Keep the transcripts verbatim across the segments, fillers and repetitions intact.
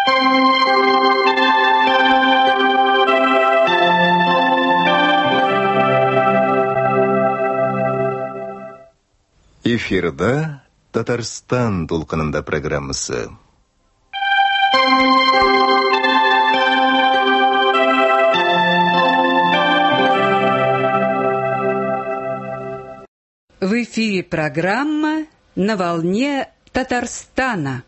Эфирда Татарстан толқынында программасы. В эфире программа «На волне Татарстана».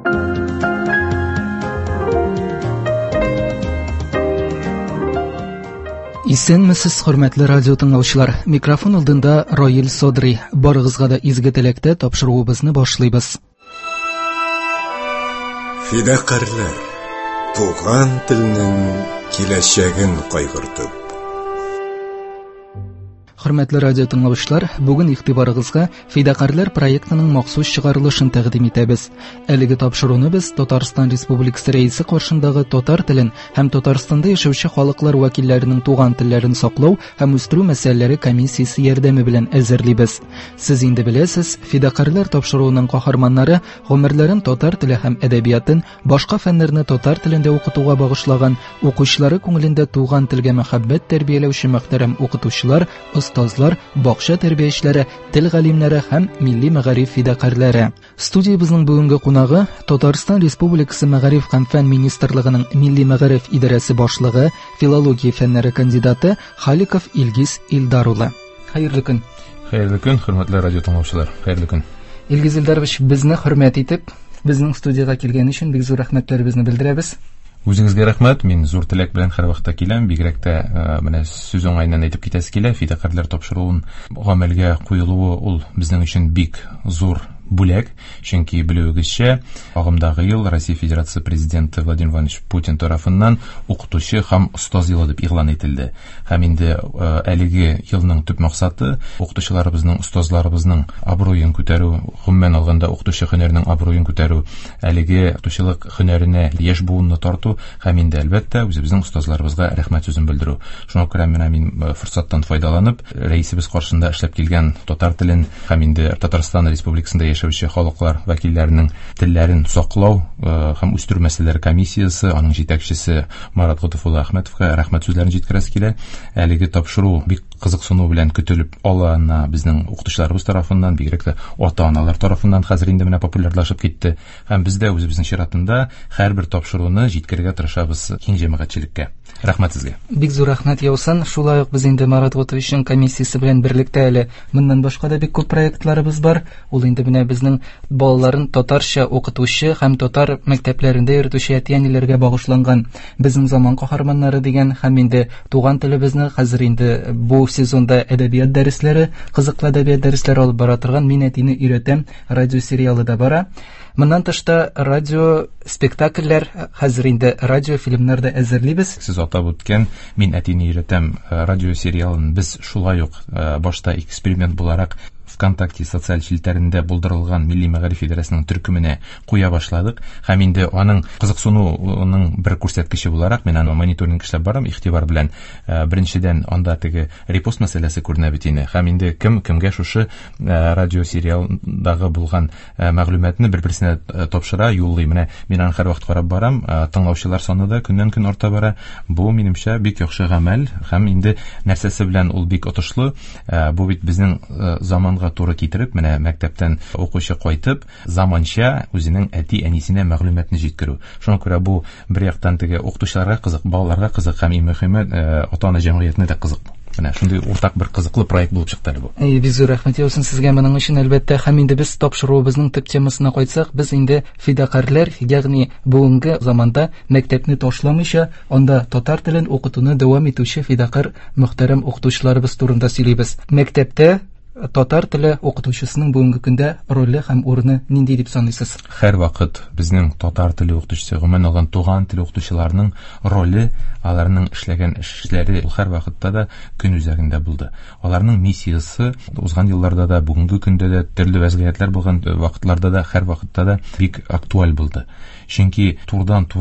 Исәнмесез, хөрмәтле радио тыңлаучылар. Микрофон алдында Роил Содри. Барыгызга да изге теләктә тапшыруыбызны башлыйбыз. Фидакарлар, туган телнең киләчәген кайгыртып. Хөрмәтле радио тыңлаучылар, бүген игътибарыгызга Фидакарлар проектының махсус чыгарылышын тәкъдим итәбез. Әлеге тапшыруны без Татарстан Республикасы рәисе каршындагы татар телен һәм Татарстанда яшәүче халыклар вәкилләренең туган телләрен саклау һәм үстерү мәсьәләләре комиссиясе ярдәме белән әзерлибез. Сез инде беләсез, Фидакарлар тапшыруының каһарманнары гомерләрен татар теле һәм әдәбиятын, башка фәннәрне татар телендә укытуга багышлаган, укучылары күңелендә туган телгә мәхәббәт тәрбияләүче мөхтәрәм укытучылар, остазлар, бакча тәрбиячеләре, тел галимнәре һәм милли мәгариф фидакарлары. Студиябызның бүгенге кунагы Татарстан Республикасы Мәгариф һәм фән министрлыгының милли мәгариф идарәсе башлыгы, филология фәннәре кандидаты Халиков Илгиз Илдар улы. Хәерле көн. Хәерле көн, хөрмәтле радио тыңлаучылар. Хәерле көн. Илгиз Илдарович, безне хөрмәт итеп, безнең студиягә килгән өчен бик зур рәхмәтләребезне белдерәбез. Үзеңезгә рәхмәт. Мин зур теләк белән һәр вакытта киләм. Бигрәк тә менә сүз уңайыннан әйтеп китәсе килә. Фидакарлар тапшыруын гамәлгә куелуы ул безнең өчен бик зур бүләк, чөнки белүегезчә, агымдагы ел Россия Федерация президенты Владимир Владимирович Путин тарафыннан укытучы һәм остаз елы дип игълан ителде. Һәм инде әлеге елның төп максаты укытучыларыбызның, остазларыбызның абруен күтәрү, гомумән алганда укытучы һөнәренең абруен күтәрү, әлеге укытучылык һөнәренә яшь буынны тарту һәм инде әлбәттә үзебезнең остазларыбызга рәхмәт сүзен белдерү. Шуңа күрә менә мин форсаттан файдаланып, рәисебез каршында эшләп килгән татар телен һәм инде Татарстан Республикасында яшәүче халыклар вәкилләренең телләрен саклау һәм үстерү мәсьәләләре комиссиясе, аның җитәкчесе Марат Гутов улы Әхмәтовка рәхмәт сүзләрен җиткерәсе килә. Әлеге тапшыру бик кызыксыну белән көтелеп алына безнең укытучыларыбыз тарафыннан, бигрәк тә ата-аналар тарафыннан хәзер инде менә популярлашып китте. Һәм без дә үзебезнең чиратында һәрбер тапшыруны җиткерергә тырышабыз киң җәмәгатьчелеккә. Рәхмәт сезгә. Бик зур рәхмәт яусан. Шулай ук без инде Марат Гутовичның комиссиясе белән берлектә әле моннан башка да бик күп проектларыбыз бар. Ул инде менә безнең балаларын татарча укытучы һәм татар мәктәпләрендә йөртүче әти-әниләргә багышланган безнең заман каһарманнары дигән һәм инде туган телебезне хәзер инде бу сезонда әдәбият дәресләре, кызыклы әдәбият дәресләре алып бара торган Мин әтине өйрәтәм радио сериалы да бара. Моннан тышта радио спектакльләр, хәзер инде радио фильмнар да әзерлибез. Сез атап үткән Мин әтине өйрәтәм радио сериалын без шулай ук башта эксперимент буларак ВКонтакте социаль челтәрендә булдырылган Милли мәгариф идарәсенең төркеменә куя башладык. Һәм инде аның кызыксынуының бер күрсәткече буларак мен аны мониторинг эшләп барам, игътибар белән. Беренчедән анда теге репост мәсьәләсе күренә бит инде. Һәм инде кем кемгә шушы радио сериалдагы булган мәгълүматны бер-берсенә тапшыра, юллый. Менә мин аны һәр вакыт карап барам. Тыңлаучылар саны да көннән-көн арта бара. Бу минемчә бик яхшы гамәл һәм инде нәрсәсе белән ул бик отышлы. Бу бит безнең заманга туры китереп, менә мәктәптән укучы кайтып, заманча үзенең әти-әнисенә мәгълүматны җиткерү. Шуңа күрә бу бер яктан теге укытучыларга кызык, балаларга кызык һәм иң мөһиме ата-ана җәмгыятенә дә кызык. Менә шундый уртак бер кызыклы проект булып чыкты бу. Эй, бик зур рәхмәт яусын сезгә моның өчен, әлбәттә. Һәм инде без тапшыруыбызның төп темасына кайтсак, без инде фидакарлар, ягъни бүгенге заманда мәктәпне ташламыйча, анда татар телен укытуны дәвам итүче фидакар мөхтәрәм укытучыларыбыз турында сөйлибез. Мәктәптә татар теле укытучысының бүгенге көндә роле һәм урыны нинди дип саныйсыз? Һәр вакыт безнең татар теле укытучысы, гомумән алган туган теле укытучыларының роле, аларның эшләгән эшләре һәр вакытта да көн үзәгендә булды. Аларның миссиясе узган елларда да, бүгенге көндә дә, төрле вазгыятьләр булган вакытларда да һәр вакытта да бик актуаль булды. Чөнки турыдан туры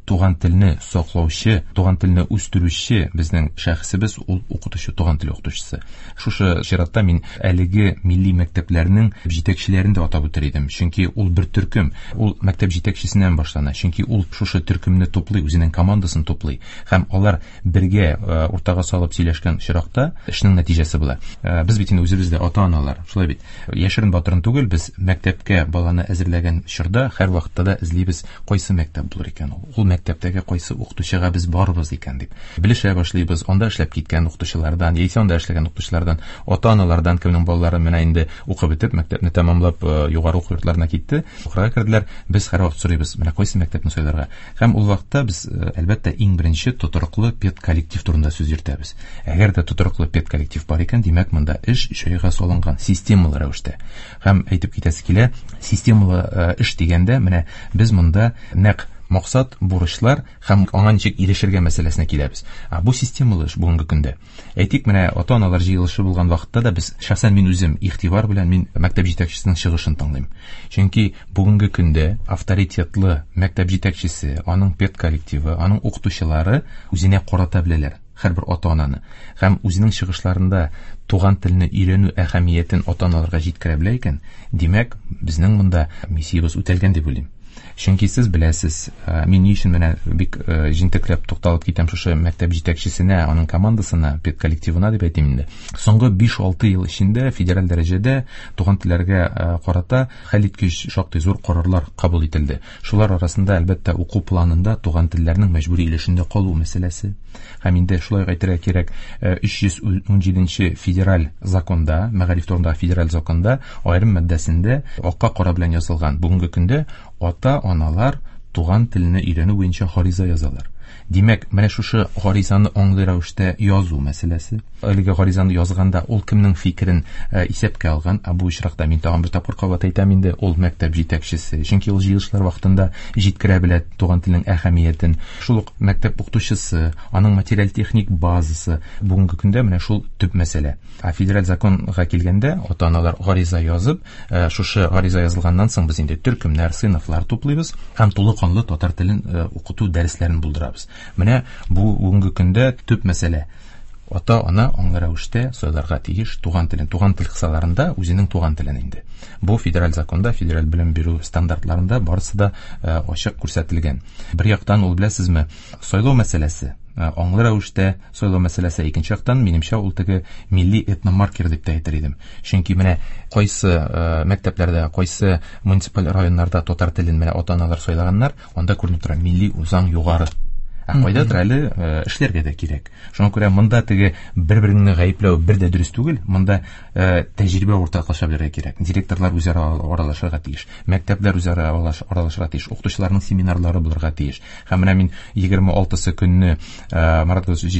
туган телне саклаучы, туган телне үстерүче безнең шәхесебез ул укытучы, туган тел укытучысы. Шушы чиратта мин әлеге милли мәктәпләрнең җитәкчеләрен дә атап үтер идем. Чөнки ул бер төркем, ул мәктәп җитәкчесеннән башлана. Чөнки ул шушы төркемне туплый, үзенең командасын туплый. Һәм алар бергә уртага салып сөйләшкән чиракта эшнең нәтиҗәсе була. Без бит инде үзебез дә ата-аналар, шулай бит. Яшерен батырын түгел, без мәктәпкә баланы әзерләгән чорда һәр вакытта да эзлибез, кайсы мәктәп булыр икән ул. Ул мәктәптәге кайсы укытучыга без барыбыз икән дип. Белешә башлыйбыз, анда эшләп киткән укытучылардан, яисә анда эшләгән укытучылардан, ата-аналардан, кемнең балалары менә инде укып бетеп, мәктәпне тәмамлап югары уку йортларына китте, укырга керделәр. Без һәр вакыт сорыйбыз, менә кайсы мәктәпне сайларга. Һәм ул вакытта без әлбәттә иң беренче тотрыклы педколлектив турында сүз йөртәбез. Әгәр дә тотрыклы педколлектив бар икән, димәк монда эш җайга салынган, системалы рәвештә. Һәм әйтеп китәсе килә, системалы эш дигәндә менә без монда нәкъ максат, бурычлар һәм аңа ничек ирешергә мәсьәләсенә киләбез. Бу системалы эш бүгенге көндә. Әйтик, менә ата-аналар җыелышы булган вакытта да без, шәхсән мин үзем игътибар белән мин мәктәп җитәкчесенең чыгышын тыңлыйм. Чөнки бүгенге көндә авторитетлы мәктәп җитәкчесе, аның педколлективы, аның укытучылары үзенә карата беләләр һәрбер ата-ананы. Һәм үзенең чыгышларында туган телне өйрәнү әһәмиятен ата-аналарга җиткерә белә икән, димәк, безнең монда миссиябыз үтәлгән дип уйлыйм. Чөнки сез беләсез, мин ни өчен менә бик җинтекләп тукталып китәм шушы мәктәп җитәкчесенә, аның командасына, педколлективына дип әйтим инде. Соңгы биш-алты ел эчендә федераль дәрәҗәдә туган телләргә карата хәлиткеч шактый зур карарлар кабул ителде. Шулар арасында әлбәттә уку планында туган телләрнең мәҗбүри өлешендә калу мәсьәләсе. Һәм инде шулай әйтергә кирәк, өч йөз ун җиденче федераль законда, мәгариф турындагы федераль законда аерым маддәсендә акка кара белән язылган. Бүгенге көндә ата-аналар туган телне өйрәнү буенча гариза язалар. Димәк, менә шушы гаризаны аңлый рәвештә язу мәсьәләсе. Әлеге гаризаны язганда ул кемнең фикерен исәпкә алган? Бу очракта мин тагын бер тапкыр кабат әйтәм инде, ул мәктәп җитәкчесе. Чөнки ул җыелышлар вакытында җиткерә белә туган телнең әһәмиятен. Шул ук мәктәп укытучысы, аның материаль техник базасы. Бүгенге көндә менә шул төп мәсьәлә. Федераль законга килгәндә, ата-аналар гариза язып, шушы гариза язылганнан соң без инде төркемнәр, сыйныфлар туплыйбыз һәм тулы канлы татар телен укыту дәресләрен булдырабыз. Менә бу бүгенге көндә төп мәсьәлә. Ата-ана аңлы рәвештә сайларга тиеш туган телен, туган тел кысаларында үзенең туган телен инде. Бу федераль законда, федераль белем бирү стандартларында барысы да ачык күрсәтелгән. Бер яктан, ул беләсезме, сайлау мәсьәләсе, аңлы рәвештә сайлау мәсьәләсе, икенче яктан, минемчә, ул теге милли этномаркер дип та әйтер идем. Чөнки менә кайсы мәктәпләрдә, кайсы муниципаль районнарда татар телен менә ата-аналар сайлаганнар, анда күренеп тора милли үзаң югары. Кайдадыр әле эшләргә дә кирәк. Шуңа күрә монда теге бер-береңне гаепләү бер дә дөрес түгел. Монда тәҗрибә уртаклаша белергә кирәк. Директорлар үзара аралашырга тиеш. Мәктәпләр үзара аралашырга тиеш. Укытучыларның семинарлары булырга тиеш. Һәм менә мин егерме алтысы көнне Марат Госуз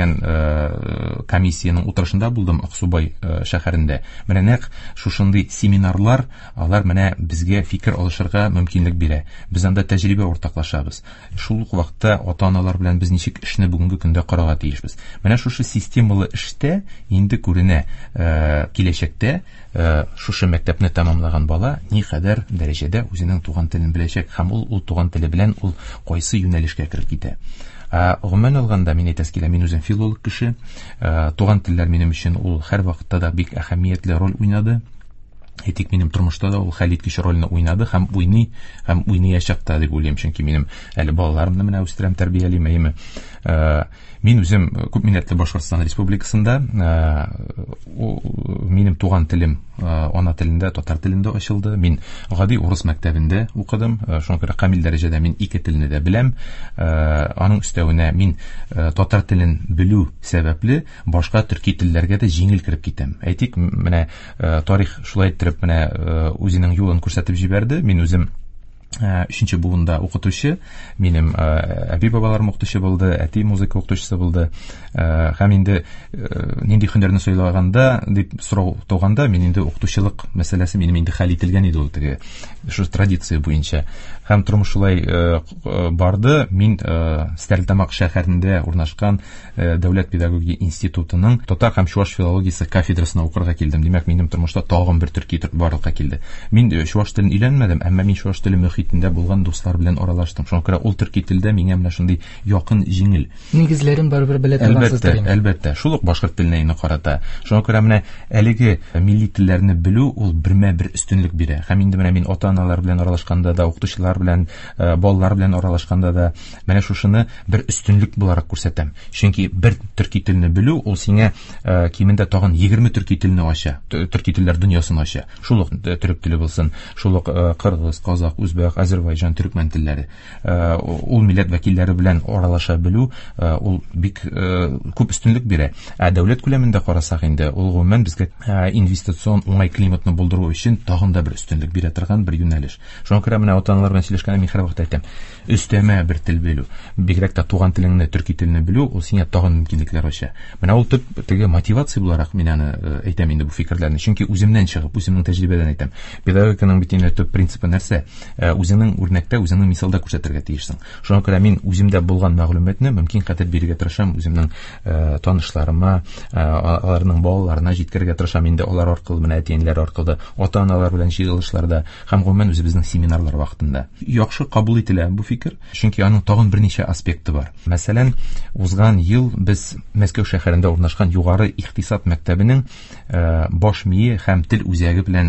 җитәкләгән комиссияның утырышында булдым Аксубай шәһәрендә. Менә нәкъ шушындый семинарлар, алар менә безгә фикер алышырга мөмкинлек бирә. Без анда тәҗрибә уртаклашабыз. Шул ук вакытта ата-аналар белән без ничек эшне бүгенге көндә карарга тиешбез. Менә шушы системалы эштә инде күренә, киләчәктә шушы мәктәпне тәмамлаган бала никадәр дәрәҗәдә үзенең туган телен беләчәк һәм ул ул туган теле белән ул кайсы юнәлешкә кереп китә. Гомумән алганда, мин әйтәс килә, мин үзем филолог кеше, туган телләр минем өчен ул һәр вакытта да бик әһәмиятле роль уйнады. Әйтик, минем тормышта да ул хәлиткеч рольне уйнады һәм уйный, һәм уйнаячак та дип уйлыйм, чөнки минем әле балаларымны менә үстерәм, тәрбиялим, әйме. Мин үзем күпмилләтле Башкортстан Республикасында, минем туган телем ана телендә, татар телендә ачылды. Мин гади урыс мәктәбендә укыдым. Шуңа күрә камил дәрәҗәдә мин ике телне дә беләм. Аның өстәвенә мин татар телен белү сәбәпле башка төрки телләргә дә җиңел кирип китәм. Әйтик, менә тарих шулай иттереп менә үзенең юлын күрсәтеп җибәрде. Мин үзем өченче буында укытучы, минем әби бабаларым укытучы булды, әти музыка укытучысы булды. Һәм инде нинди һөнәрне сайлаганда дип сорау туганда, мин инде укытучылык мәсьәләсе минем инде хәл ителгән иде ул теге шу традиция буенча. һәм тормыш шулай барды. Мин Стәрлетамак шәһәрендә урнашкан Дәүләт педагогия институтының татар һәм чуаш филологиясе кафедрасына укырга килдем. Димәк, минем тормышта тагын бер төрки тел барлыкка килде. Мин чуаш телен өйрәнмәдем, әмма мин чуаш теле мөхитендә булган дуслар белән аралаштым. Шуңа күрә ул төрки телдә миңа менә шундый якын, җиңел. Нигезләрен барыбер белә торгансыздыр. Әлбәттә, әлбәттә. Шул ук башкорт теленә инде карата. Шуңа күрә менә әлеге милли телләрне белү ул бермә-бер өстенлек бирә. Һәм инде менә мин ата-аналар белән аралашканда да, укытучылар белән, балалар белән аралашканда да менә шушыны бер өстенлек буларак күрсәтәм. Чөнки бер төрки телне белү ул сиңа кимендә тагын егерме төрки телне ача. Төрки телләр дөньясын ача. Шул ук төрек теле булсын, шул ук кыргыз, казак, үзбәк, азәрбайҗан, төркмән телләре. Ул милләт вәкилләре белән аралаша белү ул бик күп өстенлек бирә. Ә дәүләт күләмендә карасак инде ул гомумән безгә инвестицион уңай климатны булдыру өчен тагын да бер өстенлек бирә торган бер юнәлеш. Шуңа күрә менә ата-аналар белән сөйләшкәндә мин һәрвакыт әйтәм, өстәмә бер тел белү, бигрәк тә туган телеңне, төрки телне белү ул сиңа тагын мөмкинлекләр ача. Менә ул төп теге мотивация буларак мин аны әйтәм инде бу фикерләрне. Чөнки үземнән чыгып, үземнең тәҗрибәдән әйтәм. Педагогиканың бит инде төп принципы нәрсә? Үзеңнең үрнәктә, үзеңнең мисалда күрсәтергә тиешсең. Шуңа күрә мин үземдә булган мәгълүматны мөмкин кадәр бирергә тырышам, үземнең танышларыма, аларның балаларына җиткерергә тырышам инде алар аркылы, менә әтиәниләр аркылы, ата-аналар белән җыелышларда һәм гомумән үзебезнең семинарлар вакытында. Яхшы кабул ителә бу фикер, чөнки аның тагын берничә аспекты бар. Мәсәлән, узган ел без Мәскәү шәһәрендә урнашкан югары икътисад мәктәбенең баш мие һәм тел үзәге белән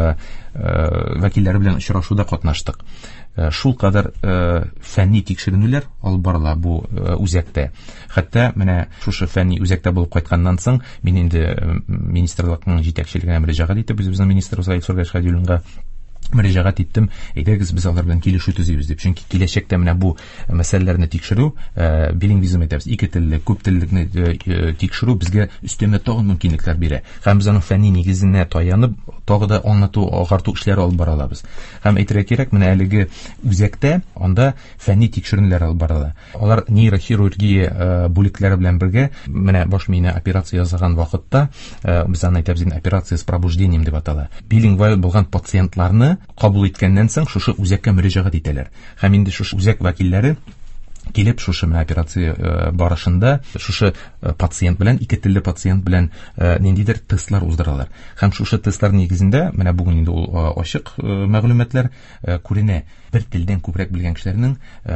вәкилләре белән очрашуда катнаштык. Шул кадәр фәнни тикшеренүләр алып барыла бу үзәктә. Хәтта менә шушы фәнни үзәктә булып кайтканнан соң мин инде министрлыкның җитәкчелегенә мөрәҗәгать итеп, үзебезнең министр Саид Сургашхадиуллинга мөрәҗәгать иттем. Әйдәгез без алар белән килешү төзибез дип. Чөнки киләчәктә менә бу мәсьәләләрне тикшерү, билингвизм әйтәбез, ике телле, күп теллекне тикшерү безгә өстәмә тагын мөмкинлекләр бирә. Һәм без аның фәнни нигезенә таянып, тагы да аңлату, агарту эшләре алып бара алабыз. Һәм әйтергә кирәк, менә әлеге үзәктә анда фәнни тикшерүләр алып барыла. Алар нейрохирургия бүлекләре белән бергә менә баш миенә операция ясаган вакытта, без аны әйтәбез, операция с пробуждением дип атала. Билингвал булган пациентларны кабул иткәннән соң шушы үзәккә мөрәҗәгать итәләр. Һәм инде шушы үзәк вәкилләре килеп шушы операция барышында шушы пациент белән, ике телле пациент белән ниндидер тестлар уздыралар. Һәм шушы тестлар нигезендә менә бүген инде ул ачык мәгълүматлар күренә. Бер телдән күбрәк белгән кешеләрнең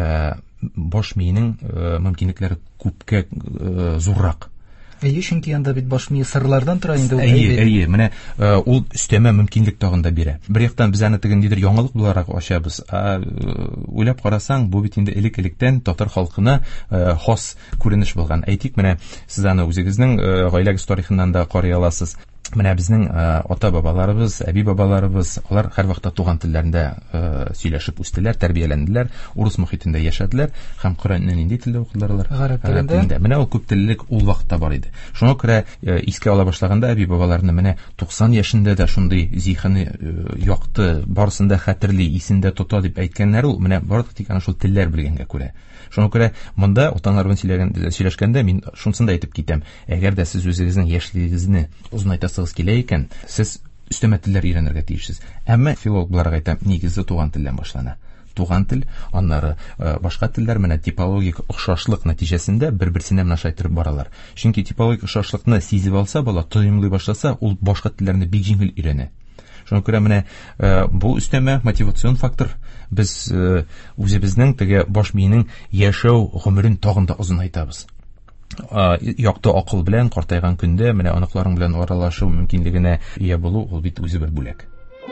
баш миенең мөмкинлекләре күпкә зуррак. Әйе, чөнки анда бит баш мие сырлардан тора инде ул. Әйе, әйе, менә ул өстәмә мөмкинлек тагын да бирә. Бер яктан без аны тегендидер яңалык буларак ачабыз. Уйлап карасаң, бу бит инде элек-электән татар халкына хас күренеш булган. Әйтик, менә сез аны үзегезнең гаиләгез тарихыннан да карый аласыз. Менә безнең ата-бабаларыбыз, әби-бабаларыбыз, алар һәрвакытта туган телләрендә сөйләшеп үстеләр, тәрбияләнделәр, урыс мөхитендә яшәделәр һәм Коръәнне нинди телдә укыдылар алар? Гарәп телендә. Менә ул күп теллелек ул вакытта бар иде. Шуңа күрә искә ала башлаганда әби-бабаларны менә туксан яшендә дә шундый зиханы якты, барысында хәтерли, исендә тота дип әйткәннәр ул менә барлык тик ана шул телләр белгәнгә күрә. Шуңа күрә монда ата-аналар белән сөйләшкәндә мин шунысын да әйтеп китәм. Әгәр дә сез үзегезнең яшьлегегезне узынайтасыгыз килә икән, сез өстәмә телләр өйрәнергә тиешсез. Әмма филологларга әйтәм, нигезе туган телдән башлана. Туган тел, аннары башка телләр менә типологик охшашлык нәтиҗәсендә бер-берсенә нашайтырып баралар. Чөнки типологик охшашлыкны сизеп алса, бала тоемлый башласа, ул башка телләрне бик җиңел өйрәнә. Шуңа күрә менә бу өстәмә мотивацион фактор. Без үзебезнең теге баш миенең яшәү гомерен тагын да озынайтабыз. Якты акыл белән картайган көндә менә аныкларың белән аралашу мөмкинлегенә ия булу ул бит үзе бер бүләк.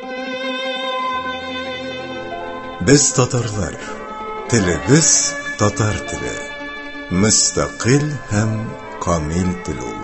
Без татарлар, телебез татар теле, мөстәкыйль һәм камил тел ул.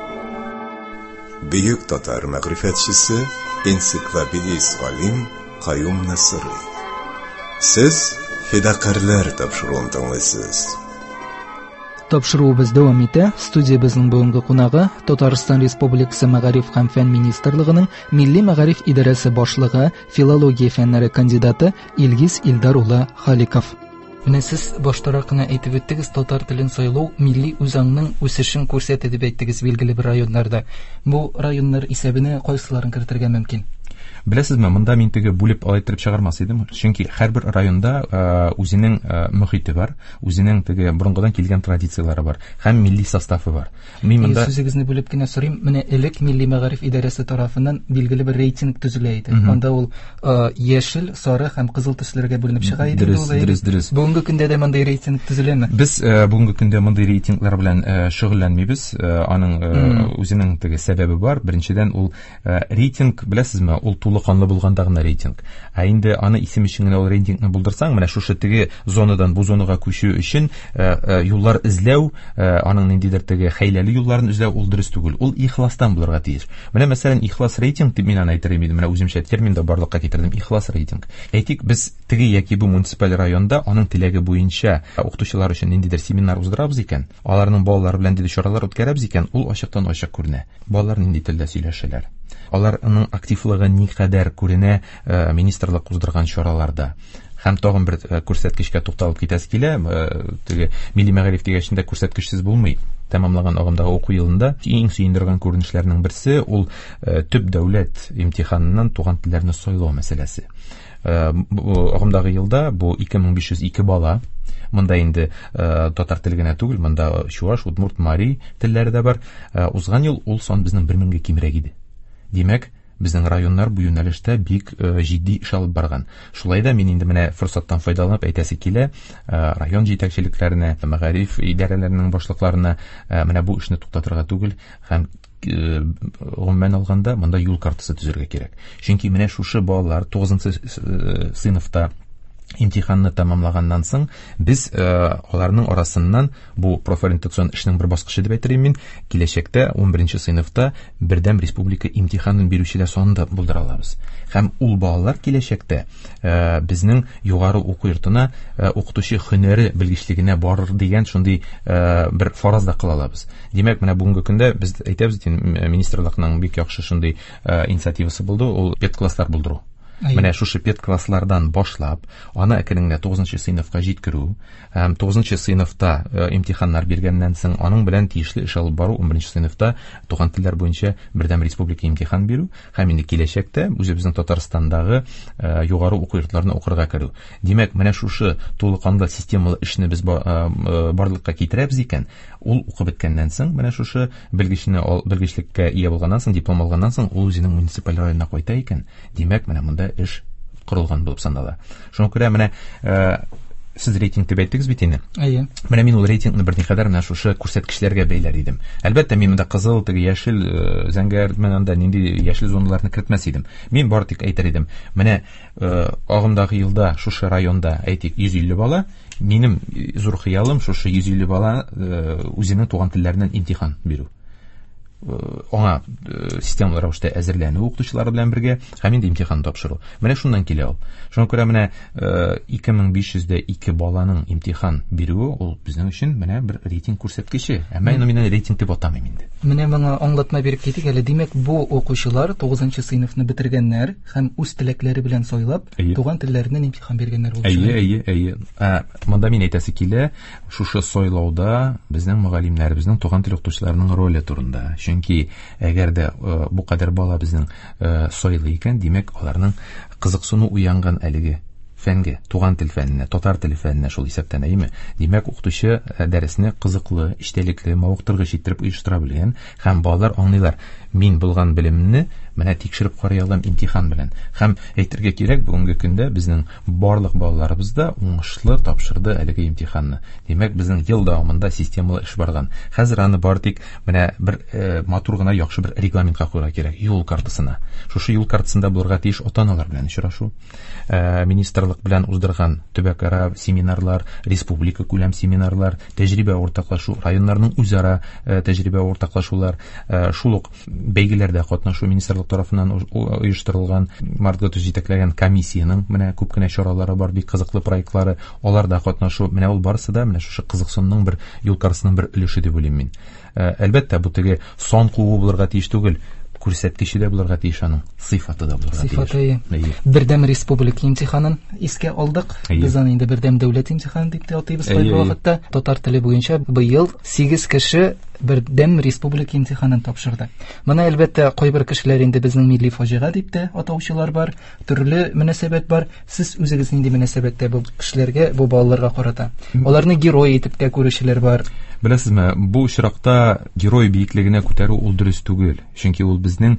Бөек татар мәгърифәтчесе, энциклопедист галим Каюм Насырый. Сез фидакарлар тапшыруын тыңлайсыз. Тапшыруыбыз дәвам итә. Студиябызның бүгенге кунагы Татарстан Республикасы Мәгариф һәм фән министрлыгының Милли мәгариф идарәсе башлыгы, филология фәннәре кандидаты Илгиз Илдар улы Халиков. Менә сез баштарак кына әйтеп үттегез, татар телен сайлау милли үзаңның үсешен күрсәтә дип әйттегез билгеле бер районнарда. Бу районнар исәбенә кайсыларын кертергә мөмкин? Беләсезме, монда мин теге бүлеп алайтырып чыгармас идем, чөнки һәрбер районда үзенең мөхите бар, үзенең теге борынгыдан килгән традицияләре бар һәм милли составы бар. Мин монда сүзегезне бүлеп кенә сорыйм, менә элек Милли мәгариф идарәсе тарафыннан билгеле бер рейтинг төзелә иде. Анда ул яшел, сары һәм кызыл төсләргә бүленеп чыга иде. Дөрес, дөрес. Бүгенге көндә дә мондай рейтинг төзеләме? Без бүгенге көндә мондай рейтинглар белән шөгыльләнмибез. Аның үзенең теге сәбәбе бар. Беренчедән, ул рейтинг, беләсезме, ул тулы канлы булганда гына рейтинг. Ә инде аны исем өчен генә ул рейтингны булдырсаң, менә шушы теге зонадан бу зонага күчү өчен юллар эзләү, аның ниндидер теге хәйләле юлларын эзләү ул дөрес түгел. Ул ихластан булырга тиеш. Менә мәсәлән, ихлас рейтинг дип мин аны әйтер идем. Менә үземчә терминда барлыкка китердем. Ихлас рейтинг. Әйтик, без теге яки бу муниципаль районда аның теләге буенча укытучылар өчен ниндидер семинар уздырабыз икән, аларның балалары белән диде чаралар үткәрәбез икән, ул ачыктан ачык күренә. Балалар нинди телдә сөйләшәләр. Аларның активлыгы никадәр күренә министрлык уздырган чараларда. Һәм тагын бер күрсәткечкә тукталып китәс килә, теге милли мәгариф дигәчендә күрсәткечсез булмый. Тәмамлаган агымдагы уку елында иң сөендергән күренешләрнең берсе ул төп дәүләт имтиханыннан туган телләрне сайлау мәсьәләсе. Агымдагы елда бу ике мең биш йөз ике бала, монда инде татар теле генә түгел, монда чуаш, удмурт, мари телләре дә бар. Узган ел ул сан безнең бер меңгә кимрәк иде. Димәк, безнең районнар бу юнәлештә бик җитди эш алып барган. Шулай да мин инде менә форсаттан файдаланып әйтәсе килә, район җитәкчелекләренә, мәгариф идарәләренең башлыкларына менә бу эшне туктатырга түгел, һәм гомумән алганда монда юл картасы төзергә кирәк. Чөнки менә шушы балалар тугызынчы сыйныфта имтиханны тәмамлаганнан соң без аларның арасыннан бу профориентацион эшнең бер баскычы дип әйтер мин, киләчәктә унберенче сыйныфта бердәм республика имтиханын бирүчеләр санында булдыра алабыз. Һәм ул балалар киләчәктә безнең югары уку йортына укытучы һөнәре белгечлегенә барыр дигән шундый бер фараз да кыла алабыз. Димәк, менә бүгенге көндә без әйтәбез ди, министрлыкның бик яхшы шундый инициативасы булды, ул педкласслар булдыру. Менә шушы педкласслардан башлап, аны әкренләп тугызынчы сыйныфка җиткерү, һәм тугызынчы сыйныфта имтиханнар биргәннән соң аның белән тиешле эш алып бару, унберенче сыйныфта туган телләр буенча бердәм республика имтихан бирү, һәм инде киләчәктә үзебезнең Татарстандагы югары уку йортларына укырга керү. Димәк, менә шушы тулыканлы системалы эшне без барлыкка китерәбез икән, ул укып беткәннән соң, менә шушы белгечне белгечлеккә ия булганнан соң, диплом алганнан соң, ул үзенең муниципаль районына кайта икән. Димәк, менә монда эш корылган булып санала. Шуңа күрә менә сез рейтинг дип әйттегез бит инде. Әйе. Менә мин ул рейтингны берникадәр менә шушы күрсәткечләргә бәйләр идем. Әлбәттә, мин монда кызыл, теге яшел, зәңгәр, менә анда нинди яшел зоналарны кертмәс идем. Мин бары тик әйтер идем. Менә агымдагы елда шушы районда әйтик йөз илле бала, минем зур хыялым шушы йөз илле бала үзенең туган телләреннән имтихан бирү. Аңа системалы рәвештә әзерләнү укытучылары белән бергә һәм инде имтихан тапшыру. Менә шуннан килә ул. Шуңа күрә менә ике мең биш йөз ике баланың имтихан бирүе ул безнең өчен менә бер рейтинг күрсәткече. Әмма мин рейтинг дип атамыйм инде. Менә моңа аңлатма биреп китик әле. Димәк, бу укучылар тугызынчы сыйныфны бетергәннәр һәм үз теләкләре белән сайлап туган телләреннән имтихан биргәннәр булып. Әйе, әйе, әйе. Монда мин әйтәсе килә, шушы сайлауда безнең мөгаллимнәребезнең туган тел укытучыларының роле турында. Чөнки әгәр дә бу кадәр бала безнең сайлый икән, димәк, аларның кызыксыну уянган әлеге фәнгә, туган тел фәненә, татар теле фәненә шул исәптән, әйеме? Димәк, укытучы дәресне кызыклы, иштәлекле, мавыктыргыч иттереп оештыра белгән, һәм балалар аңлыйлар, мин булган белемне менә тикшереп карый алам имтихан белән. Һәм әйтергә кирәк, бүгенге көндә безнең барлык балаларыбыз да уңышлы тапшырды әлеге имтиханны. Димәк, безнең ел дәвамында системалы эш барган. Хәзер аны бары тик менә бер матур гына яхшы бер регламентка куярга кирәк, юл картасына. Шушы юл картасында булырга тиеш ата-аналар белән очрашу, министрлык белән уздырган төбәкара семинарлар, республика күләм семинарлар, тәҗрибә уртаклашу, районнарның үзара тәҗрибә уртаклашулар, шул ук бәйгеләрдә катнашу министрлык тарафыннан оештырылган, Маргот җитәкләгән комиссияның менә күп кенә чаралары бар, бик кызыклы проектлары, аларда катнашу, менә ул барысы да менә шушы кызыксынуның бер юл картасының бер өлеше дип уйлыйм мин. Әлбәттә, бу теге сан куу булырга тиеш түгел. күрсәткече дә булырга тиеш, аның сыйфаты да булырга тиеш. Сыйфаты. Бердәм республика имтиханын искә алдык. Без аны инде бердәм дәүләт имтиханы дип атыйбыз бу вакытта. Татар теле буенча быел сигез кеше бердәм республика имтиханын тапшырды. Моны әлбәттә кайбер кешеләр инде безнең милли фаҗига дип тә атаучылар бар, төрле мөнәсәбәт бар. Сез үзегез нинди мөнәсәбәттә бу кешеләргә, бу балаларга карата? Аларны герой итеп тә күрүчеләр бар. Беләсезме, бу очракта герой биеклегенә күтәрү ул дөрес түгел. Чөнки ул безнең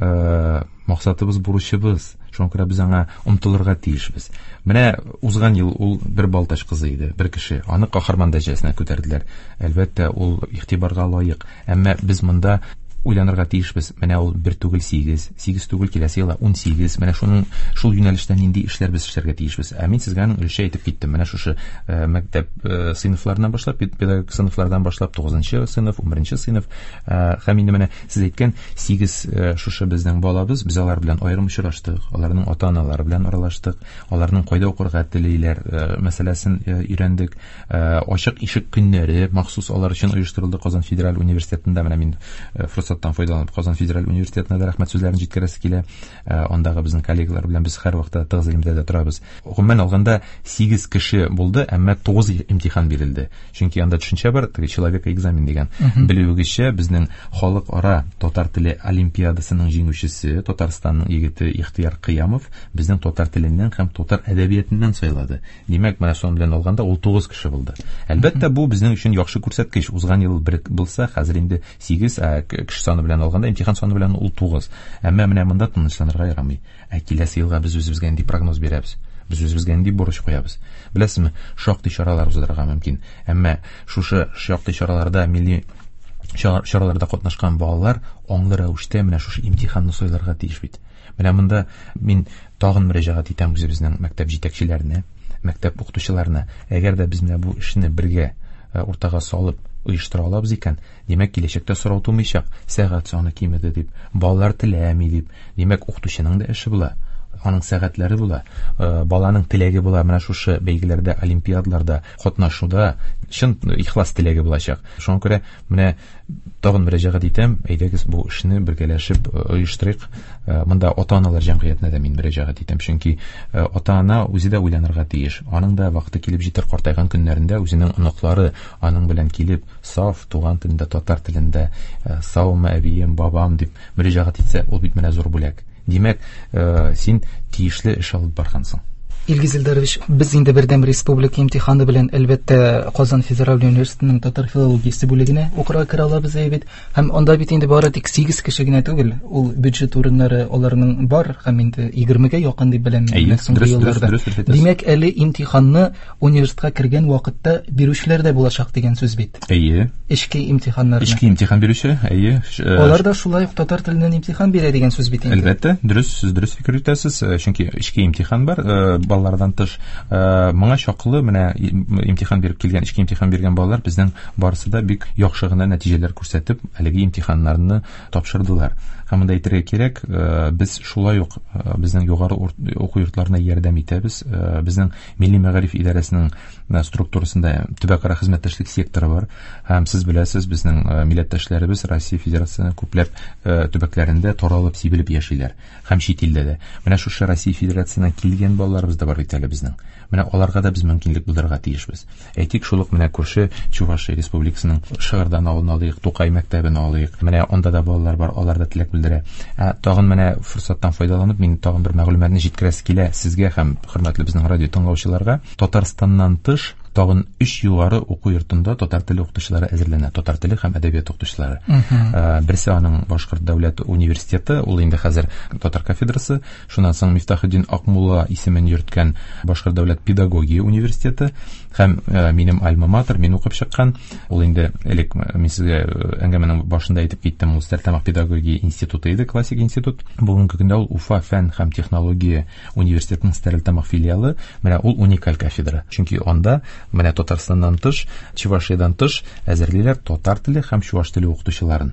максатыбыз, бурычыбыз. Шуңа күрә без аңа омтылырга тиешбез. Менә узган ел ул бер балтач кызы иде, бер кеше. Аны каһарман дәрәҗәсенә күтәрделәр. Әлбәттә, ул игътибарга лаек. Әмма без монда уйланырга тиешбез. Менә ул бер түгел сигез, сигез түгел киләсе елда ун сигез. Менә шуның шул юнәлештә нинди эшләр без эшләргә тиешбез. Ә мин сезгә аның өлеше әйтеп киттем. Менә шушы мәктәп сыйныфларынан башлап, педагогик сыйныфлардан башлап тугызынчы сыйныф, унберенче сыйныф, һәм инде менә сез әйткән сигез шушы безнең балабыз, без алар белән аерым очраштык, аларның ата-аналары белән аралаштык, аларның кайда укырга телиләр мәсьәләсен өйрәндек. Ачык ишек көннәре махсус алар өчен оештырылды Казан федераль университетында. Менә мин форсаттан файдаланып Казан федераль университетына да рәхмәт сүзләрен җиткерәсе килә. Андагы безнең коллегалар белән без һәр вакытта тыгыз элемдә дә торабыз. Гомумән алганда сигез кеше булды, әмма тугыз имтихан бирелде. Чөнки анда төшенчә бар, человека экзамен дигән. Белүегезчә, безнең халыкара татар теле олимпиадасының җиңүчесе, Татарстанның егете Ихтияр Кыямов безнең татар теленнән һәм татар әдәбиятыннан сайлады. Димәк, менә сон белән алганда ул тугыз кеше булды. Әлбәттә, бу безнең өчен яхшы күрсәткеч. Узган ел бер булса, хәзер инде сигез, кеше саны белән алганда имтихан саны белән ул тугыз. Әмма менә монда тынычланырга ярамый. Ә киләсе елга без үзебезгә инде прогноз бирәбез. Без үзебезгә инде бурыч куябыз. Беләсезме, шактый чаралар узарга мөмкин. Әмма шушы шактый чараларда милли чараларда катнашкан балалар аңлы рәвештә менә шушы имтиханны сайларга тиеш бит. Менә монда мин тагын мөрәҗәгать итәм үзебезнең мәктәп җитәкчеләренә, мәктәп укытучыларына. Әгәр дә без менә бу эшне бергә уртага салып оештыра алабыз икән, димәк киләчәктә сорау тумыйчак, сәгать саны кимеде дип, балалар теләми дип. Димәк, укытучының да эше була, аның сәгатьләре була, баланың теләге була. Менә шушы бәйгеләрдә, олимпиадаларда катнашуда чын ихлас теләге булачак. Шуңа күрә менә тагын мөрәҗәгать итәм, әйдәгез бу эшне бергәләшеп оештырыйк. Монда ата-аналар җәмгыятенә дә мин мөрәҗәгать итәм, чөнки ата-ана үзе дә уйланырга тиеш. Аның да вакыты килеп җитер, картайган көннәрендә үзенең оныклары аның белән килеп, саф туган телендә, татар телендә "Саумы әбием, бабам" дип мөрәҗәгать итсә, ул бит менә зур бүләк. Димәк, син тиешле эш алып баргансың. Илгиз Илдарович, без инде бердәм республика имтиханы белән әлбәттә Казан федераль университетының татар филологиясе бүлегенә укырга керә алабыз бит. Һәм анда бит инде бары тик сигез кеше генә түгел, ул бюджет урыннары аларның бар, һәм инде егермегә якын дип беләм мин соңгы елларда. Димәк, әле имтиханны университетка кергән вакытта бирүчеләр дә булачак дигән сүз бит. Әйе. Эчке имтиханнарны. Эчке имтихан бирүче, әйе. Алар да шулай ук татар теленнән имтихан бирә дигән сүз бит инде. Әлбәттә, дөрес, сез дөрес фикер итәсез, чөнки эчке имтихан бар, балалардан тыш. Моңа чаклы менә имтихан биреп килгән, эчке имтихан биргән балалар безнең барысы да бик яхшы гына нәтиҗәләр күрсәтеп, әлеге имтиханнарны тапшырдылар. Һәм монда әйтергә кирәк, без шулай ук безнең югары уку йортларына ярдәм итәбез. Безнең милли мәгариф идарәсенең структурасында төбәкара хезмәттәшлек секторы бар. Һәм сез беләсез, безнең милләттәшләребез Россия Федерациясының күпләп төбәкләрендә таралып, сибелеп яшиләр. Һәм чит илдә дә. Менә шушы Россия Федерациясеннән килгән балаларыбыз да бар бит әле безнең. Менә аларга да без мөмкинлек булдырырга тиешбез. Әйтик, шулык менә күрше Чувашия Республикасының Шыгырдан авылын алыйк, Тукай мәктәбен алыйк. Менә анда да балалар бар, алар да теләк белдерә. Тагын менә форсаттан файдаланып, мин тагын бер мәгълүматны җиткерәсе килә сезгә һәм хөрмәтле безнең радио тыңлаучыларга. Татарстаннан тыш тагын өч югары уку йортында татар теле укытучылары әзерләнә, татар теле һәм әдәбият укытучылары. Берсе аның Башкорт дәүләт университеты, ул инде хәзер татар кафедрасы, шуннан соң Мифтахетдин Акмулла исемен йөрткән Башкорт дәүләт педагогия университеты һәм минем альма-матер, мин укып чыккан, ул инде элек мин сезгә әңгәмәнең башында әйтеп киттем, ул Стәрлетамак педагогия институты иде, классик институт. Бүгенге көндә ул Уфа фән һәм технология университетының Стәрлетамак филиалы, менә ул уникаль кафедра. Чөнки анда менә Татарстаннан тыш, Чувашиядан тыш әзерлиләр татар теле һәм чуаш теле укытучыларын.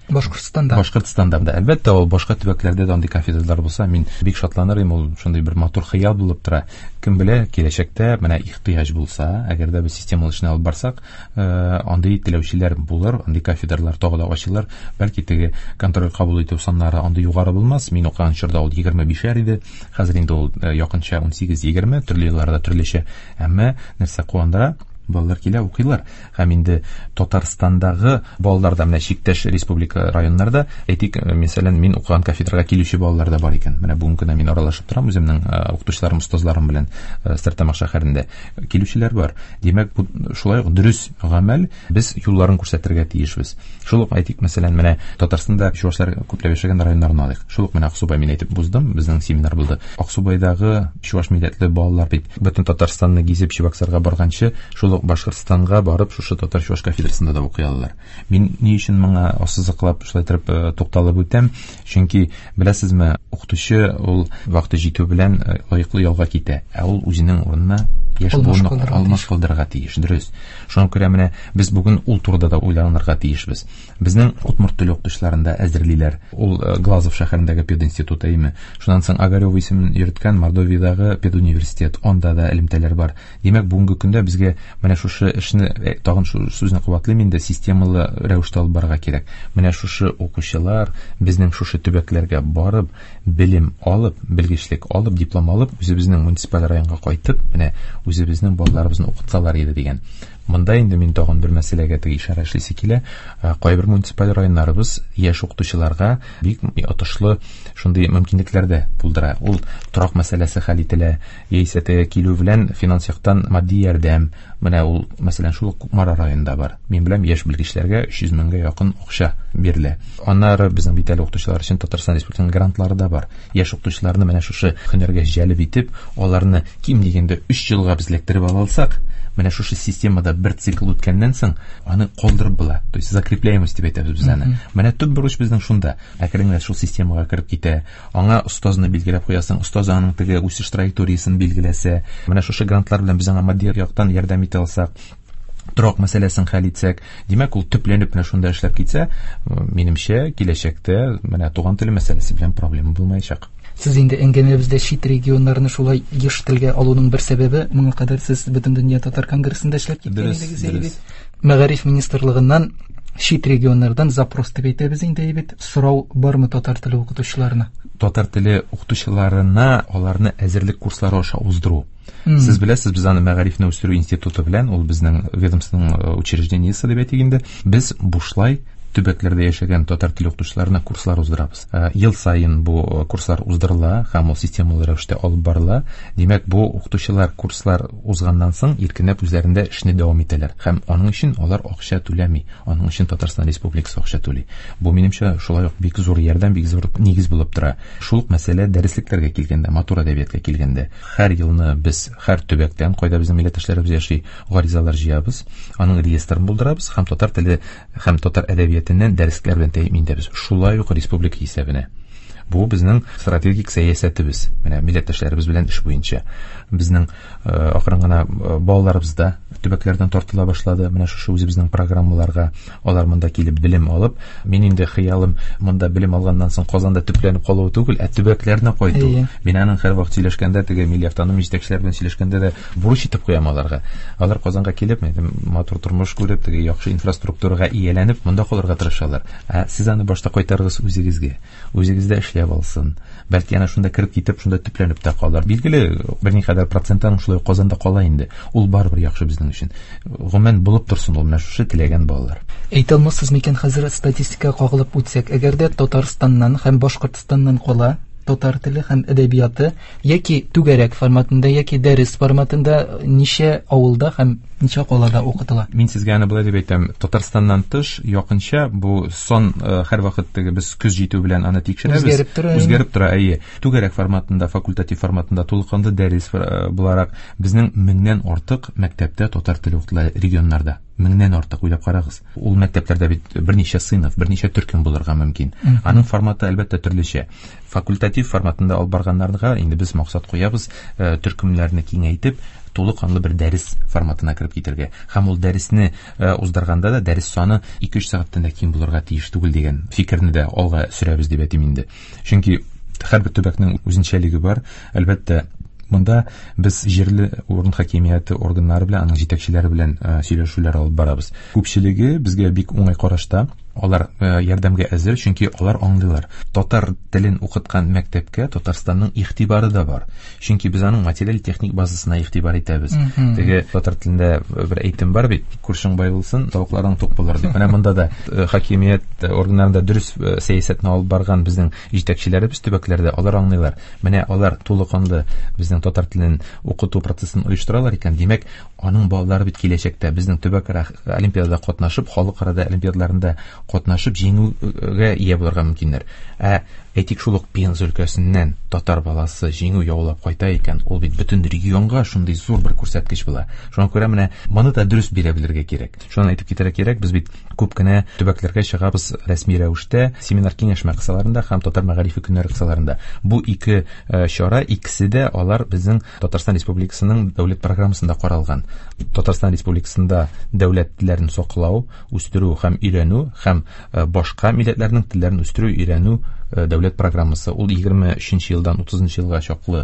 Башкортстанда. Башкортстанда да. Әлбәттә, ул башка төбәкләрдә дә андый кафедралар булса, мин бик шатланыр идем, ул шундый бер матур хыял булып тора. Кем белә, киләчәктә менә ихтыяҗ булса, әгәр дә без системалы эшне алып барсак, андый теләүчеләр булыр, андый кафедралар тагы да ачылыр. Бәлки теге контроль кабул итү саннары андый югары булмас. Мин укыган чорда ул егерме бишәр иде. Хәзер инде ул якынча ун сигез егерме, төрле елларда төрлечә. Әмма нәрсә куандыра? Балалар килә укыйлар. Һәм инде Татарстандагы балалар да менә чиктәш республика районнарда, әйтик, мәсәлән, мин укыган кафедрага килүче балалар да бар икән. Менә бүгенге көндә мин аралашып торам үземнең укытучыларым, остазларым белән Стартамак шәһәрендә килүчеләр бар. Димәк, бу шулай ук дөрес гамәл, без юлларын күрсәтергә тиешбез. Шул ук әйтик, мәсәлән, менә Татарстанда чуашлар күпләп яшәгән районнарны алыйк. Шул ук менә Аксубай, мин әйтеп буздым, безнең семинар булды. Аксубайдагы чуаш милләтле балалар бит бөтен Татарстанны гизеп Чебоксарга барганчы, шул Башкортстанга барып, шушы татар чуаш кафедрасында да укый алалар. Мин ни өчен моңа ассызыклап шулай торып тукталып үтәм? Чөнки беләсезме, укытучы ул вакыты җитү белән лаеклы ялга китә, ә ул үзенең урынына яшь буынны алмаш кылдырырга тиеш, дөрес. Шуңа күрә менә без бүген ул турыда да уйланырга тиешбез. Безнең Удмурт теле укытучыларында әзерлиләр. Ул Глазов шәһәрендәге пединституты име. Шуннан соң Огарев исемен йөрткән Мордовиядагы педуниверситет, онда да элемтәләр бар. Димәк, бүгенге көндә безгә менә шушы эшне, тагын шу сүзне куатлыйм инде, системалы рәвештә алып барырга кирәк. Менә шушы укучылар безнең шушы төбәкләргә барып, белем алып, белгечлек алып, диплом алып, үзебезнең муниципаль районга кайтып, менә үзебезнең балаларыбызны укытсалар иде дигән. Монда инде мин тагын бер мәсьәләгә теге ишара эшлисе килә. Кайбер муниципаль районнарыбыз яшь укытучыларга бик отышлы шундый мөмкинлекләрдә булдыра. Ул торак мәсьәләсе хәл ителә, яисә теге килү белән финанс яктан матди ярдәм. Менә ул, мәсәлән, шул Кукмара районында бар. Мин беләм, яшь белгечләргә өч йөз меңгә якын акча бирелә. Аннары безнең бит әле укытучылар өчен Татарстан Республикасының грантлары да бар. Яшь укытучыларны менә шушы һөнәргә җәлеп итеп, аларны ким дигәндә үч елга без лектереп алсак, менә шушы системада бер цикл үткәннән соң аны калдырып була. То есть закрепляемость дип әйтәбез без аны. Менә төп бурыч безнең шунда. Әкренләп шул системага кирип китә. Аңа остазны билгеләп куясың, остаз аның теге үсеш траекториясын билгеләсә. Менә шушы грантлар белән без аңа матди яктан ярдәм итә алсак, торак мәсьәләсен хәл итсәк, димәк, ул төпләнеп менә шунда эшләп китсә, минемчә, киләчәктә менә туган теле мәсьәләсе белән проблема булмаячак. Сез инде әңгәмәбездә чит регионнарны шулай еш телгә алуның бер сәбәбе, моңа кадәр сез бөтен дөнья татар конгрессында эшләп киткән идегез. Мәгариф министрлыгыннан чит регионнардан запрос дип әйтәбез инде бит. Сорау бармы татар теле укытучыларына? Татар теле укытучыларына аларны әзерлек курслары аша уздыру. Сез беләсез, без аны Мәгарифне үстерү институты белән, ул безнең ведомствоның учреждениесе дип әйтегәндә, без бушлай төбәкләрдә яшәгән татар теле укытучыларына курслар уздырабыз. Ел сайын бу курслар уздырыла, һәм ул системалы рәвештә алып барыла. Димәк, бу укытучылар курслар узганнан соң иркенләп үзләрендә эшне дәвам итәләр. Һәм аның өчен алар акча түләми. Аның өчен Татарстан Республикасы акча түли. Бу минемчә шулай ук бик зур ярдәм, бик зур нигез булып тора. Шул ук мәсьәлә дәреслекләргә килгәндә, матур әдәбиятка килгәндә, һәр елны без һәр төбәктән, кайда безнең милләттәшләребез яши, гаризалар җыябыз, аның реестрын булдырабыз һәм татар теле һәм татар әдәбияты дәресләр белән тәэмин итәбез. Шулай ук республика исәбенә. Бу безнең стратегик сәясәтебез. Менә милләттәшләребез белән эш буенча безнең акрын гына балаларыбыз да төбәкләрдән тартыла башлады. Менә шушы үзебезнең программаларга алар монда килеп белем алып, мин инде хыялым монда белем алганнан соң Казанда төпләнеп калу түгел, ә төбәкләренә кайту. Мин аның һәрвакыт сөйләшкәндә, теге милли автоном җитәкчеләр белән сөйләшкәндә дә бурыч итеп куям аларга. Алар Казанга килеп, матур тормыш күреп, теге яхшы инфраструктурага ияләнеп, монда калырга тырышалар. Ә сез аны башта кайтарыгыз үзегезгә. Үзегездә эшләп алсын. Бәлки ана шунда кирип китеп, шунда төпләнеп тә калыр. Билгеле, берникадәр проценттан шулай Казанда кала инде. Ул барыбер яхшы безнең өчен. Гомумән булып торсын ул менә шушы теләгән балалар. Әйтә алмассыз микән, хәзер статистика кагылып үтсәк, әгәрдә Татарстаннан һәм Башкортстаннан кала татар теле һәм әдәбияты яки түгәрәк форматында, яки дәрес форматында ничә авылда һәм ничә калада укытыла? Мин сезгә аны булай дип әйтәм, Татарстаннан тыш якынча бу сон һәр вакыт теге без күз җитү белән аны тикшерәбез. Үзгәреп тора. Үзгәреп тора, әйе. Түгәрәк форматында, факультатив форматында тулкынлы дәрес буларак безнең меңнән артык мәктәптә татар теле укытыла регионнарда. меңнән артык, уйлап карагыз. Ул мәктәпләрдә бит берничә сыйныф, берничә төркем булырга мөмкин. Аның форматы әлбәттә төрлечә. Факультатив форматында алып барганнарга инде без максат куябыз, төркемнәрне киңәйтеп, тулыканлы бер дәрес форматына кирип китәргә. Һәм ул дәресне уздырганда да дәрес саны ике-өч сәгатьтән дә ким булырга тиеш түгел дигән фикерне дә алга сөрәбез дип әйтим инде. Чөнки һәрбер төбәкнең үзенчәлеге бар. Әлбәттә, монда без җирле урын хакимияте органнары белән, аның җитәкчеләре белән сөйләшүләр алып барабыз. Күпчелеге безгә бик уңай карашта. Алар ярдәмгә әзер, чөнки алар аңлыйлар. Татар телен укыткан мәктәпкә Татарстанның игътибары да бар. Чөнки без аның материаль техник базасына игътибар итәбез. Теге татар телендә бер әйтем бар бит, күршең бай булсын, тавыкларың тук булыр дип. Менә монда да хакимият органнарында дөрес сәясәтне алып барган безнең җитәкчеләребез төбәкләрдә алар аңлыйлар. Менә алар тулыканлы безнең татар телен укыту процессын оештыралар икән. Димәк, аның балалары бит киләчәктә безнең төбәк олимпиадада катнашып, халыкара олимпиадаларында катнашып җиңүгә ия булырга мөмкиннәр. Ә әйтик шул ук Пенза өлкәсеннән татар баласы җиңү яулап кайта икән, ул бит бөтен регионга шундый зур бер күрсәткеч була. Шуңа күрә менә моны да дөрес бирә белергә кирәк. Шуны әйтеп китәргә кирәк, без бит күп кенә төбәкләргә чыгабыз рәсми рәвештә, семинар киңәшмә кысаларында һәм татар мәгарифе көннәре кысаларында. Бу ике чара, икесе дә алар безнең Татарстан Республикасының дәүләт программасында каралган. Татарстан Республикасында дәүләт телләрен саклау, үстерү һәм өйрәнү һәм башка милләтләрнең телләрен үстерү, өйрәнү дәүләт программасы. Ул егерме өченче елдан утызынчы елга чаклы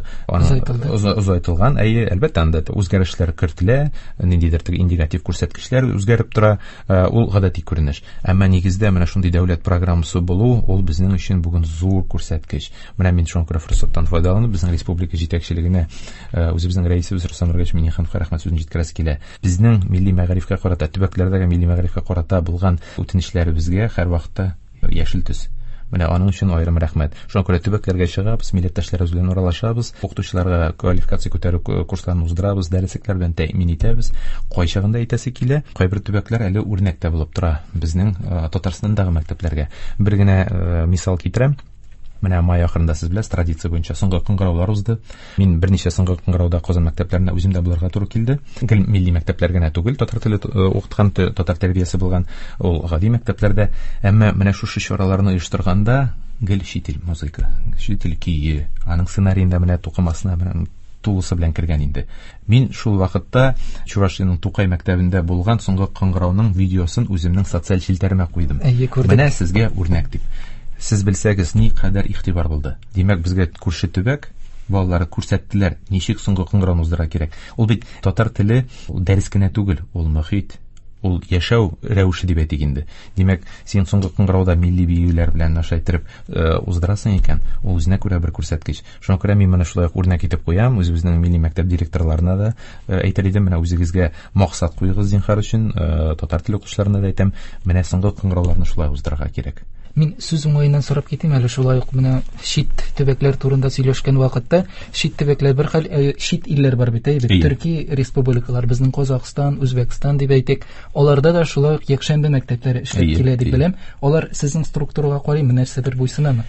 озайтылган. Әйе, әлбәттә, анда үзгәрешләр кертелә, ниндидер индикатив күрсәткечләр үзгәреп тора. Ул гадәти күренеш. Әмма нигездә менә шундый дәүләт программасы булу, ул безнең өчен бүген зур күрсәткеч. Менә мин шуңа күрә форсаттан файдаланып, безнең республика җитәкчелегенә, үзебезнең рәисебез Рөстәм Нургаевич Миңнехановка рәхмәт сүзен җиткерәсе килә. Безнең милли мәгарифкә карата, төбәкләрдәге милли мәгарифкә карата булган үтенечләребезгә һәрвакытта яшел төс. Менә аның өчен аерым рәхмәт. Шуңа күрә төбәкләргә чыгабыз, милләттәшләребез белән аралашабыз, укытучыларга квалификация күтәрү курсларын уздырабыз, дәреслектәр белән тәэмин итәбез. Кайчагында әйтәсе килә, кайбер төбәкләр әле үрнәктә булып тора безнең Татарстандагы мәктәпләргә. Бер генә мисал китерәм. Менә май ахырында сез беләсез, традиция буенча соңгы кыңгыраулар узды. Мин берничә соңгы кыңгырауда Казан мәктәпләренә үзем дә булырга туры килде. Гел милли мәктәпләр генә түгел, татар теле укыткан, татар тәрбиясе булган ул гади мәктәпләрдә. Әмма менә шушы чараларны оештырганда гел чит ил музыка, чит ил көе, аның сценарийында менә тукымасына менә тулысы белән кергән инде. Мин шул вакытта Чувашиянең Тукай мәктәбендә булган соңгы кыңгырауның видеосын үземнең социаль челтәремә куйдым. Менә сезгә үрнәк дип. Сез белсәгез, ни кадәр игътибар булды. Димәк, безгә күрше төбәк балалары күрсәттеләр, ничек соңгы кыңгырауны уздырырга кирәк. Ул бит татар теле дәрес кенә түгел, ул мөхит, ул яшәү рәвеше дип әйтик инде. Димәк, син соңгы кыңгырауда милли биюләр белән нашайтырып уздырасың икән, ул үзенә күрә бер күрсәткеч. Шуңа күрә мин моны шулай үрнәк итеп куям, үзебезнең милли мәктәп директорларына да әйтер идем, менә үзегезгә максат куйгыз зинһар өчен, татар теле укучыларына да әйтәм, менә соңгы кыңгырауларны шулай уздырырга кирәк. Мин сүз уңаеннан сорап китим әле, шулай ук менә чит төбәкләр турында сөйләшкән вакытта, чит төбәкләр бер хәл чит илләр бар бит, әйбәт. Төрки республикалар, безнең Казакстан, Үзбәкстан дип әйтик, аларда да шулай ук якшәмбе мәктәпләре эшләп килә дип беләм. Алар сезнең структурага карый нәрсә бер буйсынамы?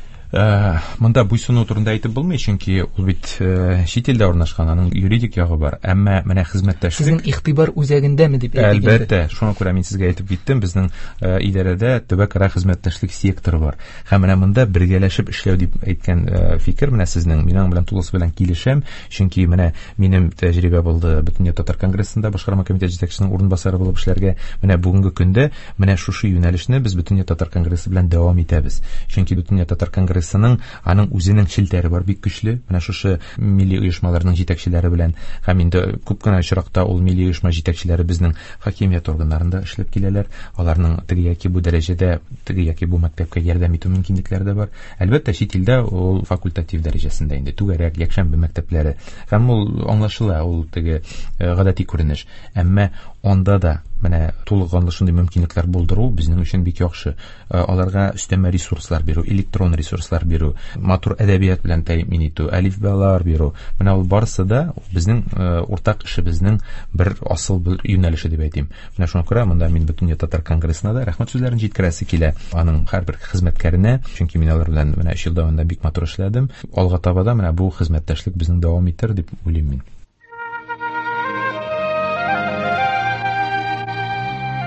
Монда буйсыну турында әйтеп булмый, чөнки ул бит чит илдә урнашкан, аның юридик ягы бар. Әмма менә хезмәттәшлек сезнең игътибар үзәгендәме дип әйтик. Әлбәттә, шуңа күрә мин сезгә әйтеп киттем, безнең идарәдә төбәкара хезмәттәшлек секторы бар. Һәм менә монда бергәләшеп эшләү дип әйткән фикер менә сезнең, минең белән тулысы белән килешәм, чөнки менә минем тәҗрибә булды Бөтен татар конгрессында башкарма комитет җитәкчесенең урынбасары булып эшләргә. Менә бүгенге көндә менә шушы юнәлешне без Бөтен татар конгрессы белән дәвам итәбез. Чөнки Бөтен татар конгрессы аның үзенең челтәре бар бик көчле. Менә шушы милли оешмаларның җитәкчеләре белән һәм инде күп кенә очракта ул милли оешма җитәкчеләре безнең хакимият органнарында эшләп киләләр. Аларның теге яки бу дәрәҗәдә, теге яки бу мәктәпкә ярдәм итү мөмкинлекләре дә бар. Әлбәттә, чит илдә ул факультатив дәрәҗәсендә инде түгәрәк якшәмбе мәктәпләре. Һәм ул аңлашыла, ул теге гадәти күренеш. Әмма анда да менә тулыганлы шундый мөмкинлекләр булдыру безнең өчен бик яхшы. Аларга өстәмә ресурслар бирү, электрон ресурслар бирү, матур әдәбият белән тәэмин итү, әлифбалар бирү. Менә ул барысы да безнең уртак эшебезнең бер асыл бер юнәлеше дип әйтим. Менә шуңа күрә монда мин Бөтен татар конгрессына да рәхмәт сүзләрен җиткерәсе килә аның һәрбер хезмәткәренә, чөнки мин алар белән менә өч ел дәвамында бик матур эшләдем. Алга таба да менә бу хезмәттәшлек безнең дәвам итер дип уйлыйм мин.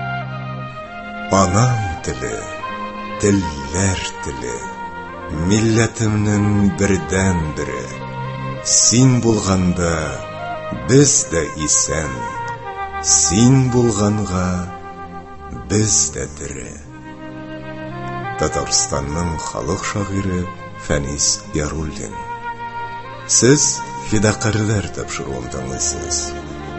Анам теле, телләр теле, милләтемнең бердән бире. Син булганда без дә исән, син булганга без дә тере. Татарстанның халык шагыйре Фәнис Яруллин. Сез фидакарьләр тапшыруын тыңлыйсыз.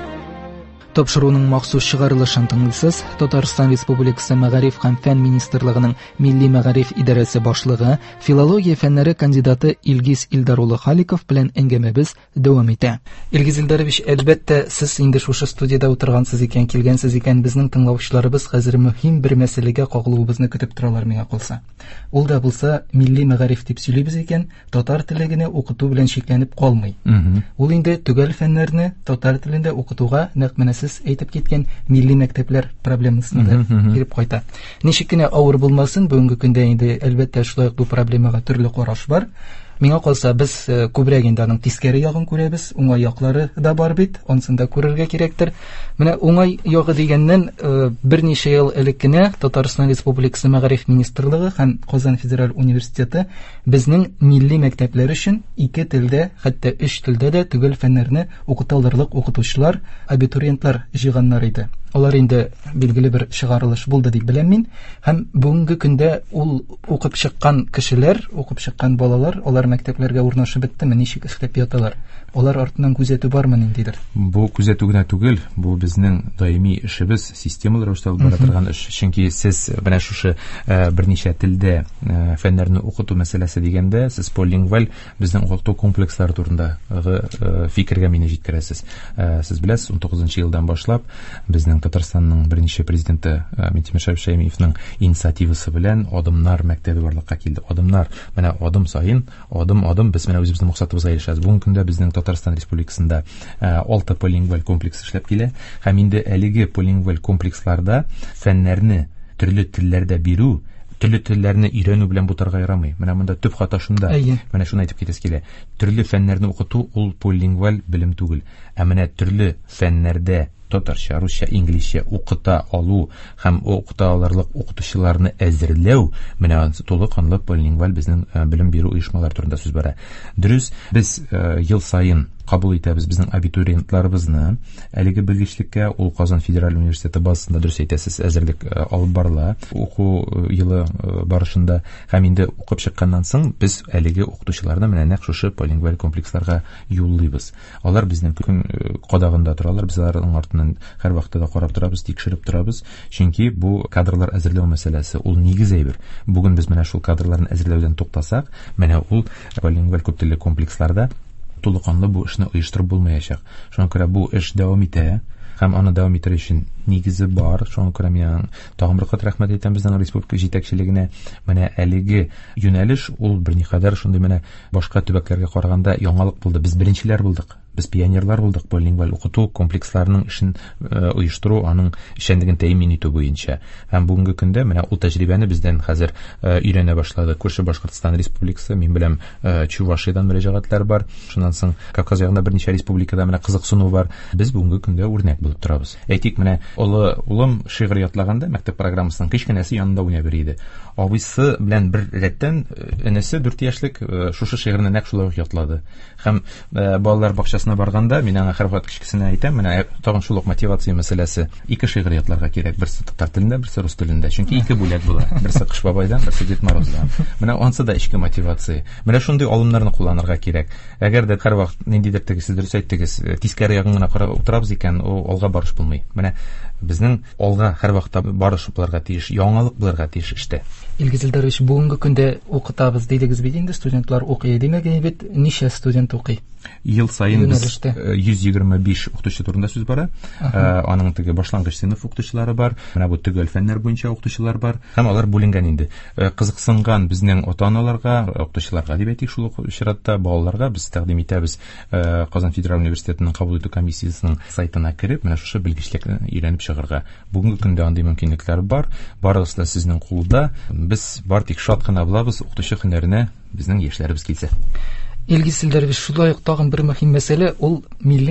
Тапшыруның махсус чыгарылышын тыңлыйсыз. Татарстан Республикасы Мәгариф һәм фән министрлыгының Милли мәгариф идарәсе башлыгы, филология фәннәре кандидаты Илгиз Илдар улы Халиков белән әңгәмәбез дәвам итә. Илгиз Илдарович, әлбәттә, сез инде шушы студияда утыргансыз икән, килгәнсез икән, безнең тыңлаучыларыбыз хәзер мөһим бер мәсьәләгә кагылуыбызны көтеп торалар миңа калса. Ул да булса, милли мәгариф дип сөйлибез икән, татар телен укыту белән шикләнеп калмый. Ул инде төгәл фәннәрне татар телендә укытуга нәкъ менә сез әйтеп киткән милли мәктәпләр проблемасына килеп кайта. Ничек кенә авыр булмасын, бүгенге көндә инде әлбәттә шулай ук бу проблемага төрле караш бар. Миңа калса, без күбрәк инде аның тискәре ягын күрәбез, уңай яклары да бар бит, анысын да күрергә кирәктер. Менә уңай ягы дигәннән, берничә ел элек кенә Татарстан Республикасы Мәгариф министрлыгы һәм Казан федераль университеты безнең милли мәктәпләр өчен ике телдә, хәтта өч телдә дә төгәл фәннәрне укыта алырлык укытучылар, абитуриентлар җыйганнар иде. Алар инде билгеле бер чыгарылыш булды дип беләм мин, һәм бүгенге көндә ул укып чыккан кешеләр, укып чыккан балалар, алар мәктәпләргә урнашып беттеме, ничек эшләп яталар? Олар артыннан күзәтү бармы ниндидер? Бу күзәтү генә түгел, бу безнең даими эшебез, системалы рәвештә алып бара торган эш. Чөнки сез менә шушы берничә телдә фәннәрне укыту мәсьәләсе дигәндә, сез полингваль безнең укыту комплекслары турындагы фикергә мине җиткерәсез. Сез беләсез, ун тугызынчы елдан башлап безнең Татарстанның беренче президенты Минтимер Шәймиевның инициативасы белән адымнар мәктәбе барлыкка килде. Адымнар, менә адым сайын, адым адым без менә үзебезнең максатыбызга ирешәбез. Бүгенге көндә безнең Татарстан Республикасында алты полингваль комплекс эшләп килә, һәм инде әлеге полингваль комплексларда фәннәрне төрле телләрдә бирү, төрле телләрне өйрәнү белән бутарга ярамый. Менә монда төп хата шунда. Менә шуны әйтеп китәс килә. Төрле фәннәрне укыту ул полингваль белем түгел. Ә менә төрле фәннәрдә татарча, русча, инглизчә укыта алу һәм укыта алырлык укытучыларны әзерләү, менә тулы канлы полингваль безнең белем бирү оешмалары турында сүз бара. Дөрес, без ел сайын кабул итәбез безнең абитуриентларыбызны. Әлеге белгечлеккә ул Казан федераль университеты базасында, дөрес әйтәсез, әзерлек алып барыла. Уку елы барышында һәм инде укып чыкканнан соң без әлеге укытучыларны менә нәкъ шушы полингваль комплексларга юллыйбыз. Алар безнең күн кадагында торалар, без аларның артыннан һәр вакытта да карап торабыз, тикшереп торабыз. Чөнки бу кадрлар әзерләү мәсьәләсе ул нигез әйбер. Бүген без менә шул кадрларны әзерләүдән туктасак, менә ул полингваль күптелле комплексларда тулыканлы бу эшне оештырып булмаячак. Шуңа күрә бу эш дәвам итә, һәм аны дәвам итер өчен нигезе бар. Шуңа күрә мин тагын бер кат рәхмәт әйтәм безнең республика җитәкчелегенә. Менә әлеге юнәлеш ул берникадәр шундый менә башка төбәкләргә караганда яңалык булды. Без беренчеләр булдык. Без пионерлар булдык полингваль укыту комплексларының эшен оештыру, аның эшчәнлеген тәэмин итү буенча. Һәм бүгенге көндә менә ул тәҗрибәне бездән хәзер өйрәнә башлады. Күрше Башкортстан Республикасы, мин беләм, Чувашиядән мөрәҗәгатьләр бар. Шуннан соң Кавказ ягында берничә республикада менә кызыксыну бар. Без бүгенге көндә үрнәк булып торабыз. Әйтик, менә улы улым шигырь ятлаганда мәктәп программасының кичкенәсе янында уйнап йөри иде. Абыйсы белән бер рәттән энесе дүрт яшьлек шушы шигырьне нәкъ шулай ятлады. Һәм балалар бакчасына барганда мин аңа һәрвакыт кичкесенә әйтәм, менә тагын шул ук мотивация мәсьәләсе. Ике шигырь ятларга кирәк, берсе татар телендә, берсе рус телендә. Чөнки ике бүләк була. Берсе Кыш бабайдан, берсе Дед Мороздан. Менә ансы да ичке мотивация. Менә шундый алымнарны кулланырга кирәк. Әгәр дә һәрвакыт ниндидер тегез дөрес әйттегез, тискәре ягын гына карап утырабыз икән, ул алга барыш булмый. Менә безнең алга һәрвакытта барыш булырга тиеш, яңалык булырга тиеш эштә. Илгиз Илдарович, бүгенге көндә укытабыз дидегез бит инде, студентлар укый димәгән бит, ничә студент укый? Ел сайын без йөз егерме биш укытучы турында сүз бара. Аның теге башлангыч сыйныф укытучылары бар. Менә бу төгәл фәннәр буенча укытучылар бар. Һәм алар бүленгән инде. Кызыксынган безнең ата-аналарга, укытучыларга дип әйтик, шул чиратта балаларга без тәкъдим итәбез. Казан федераль университетының кабул итү комиссиясының сайтына кирип, менә шушы белгечлекне өйрәнеп чыгарга. Бүгенге көндә андый мөмкинлекләр бар. Барыгыз да сезнең кулда. Без бар тик шат кына булабыз укытучы һөнәренә безнең яшьләребез килсә. Илгиз Илдарович, шулай ук тагын бер мөһим мәсьәлә, ул милли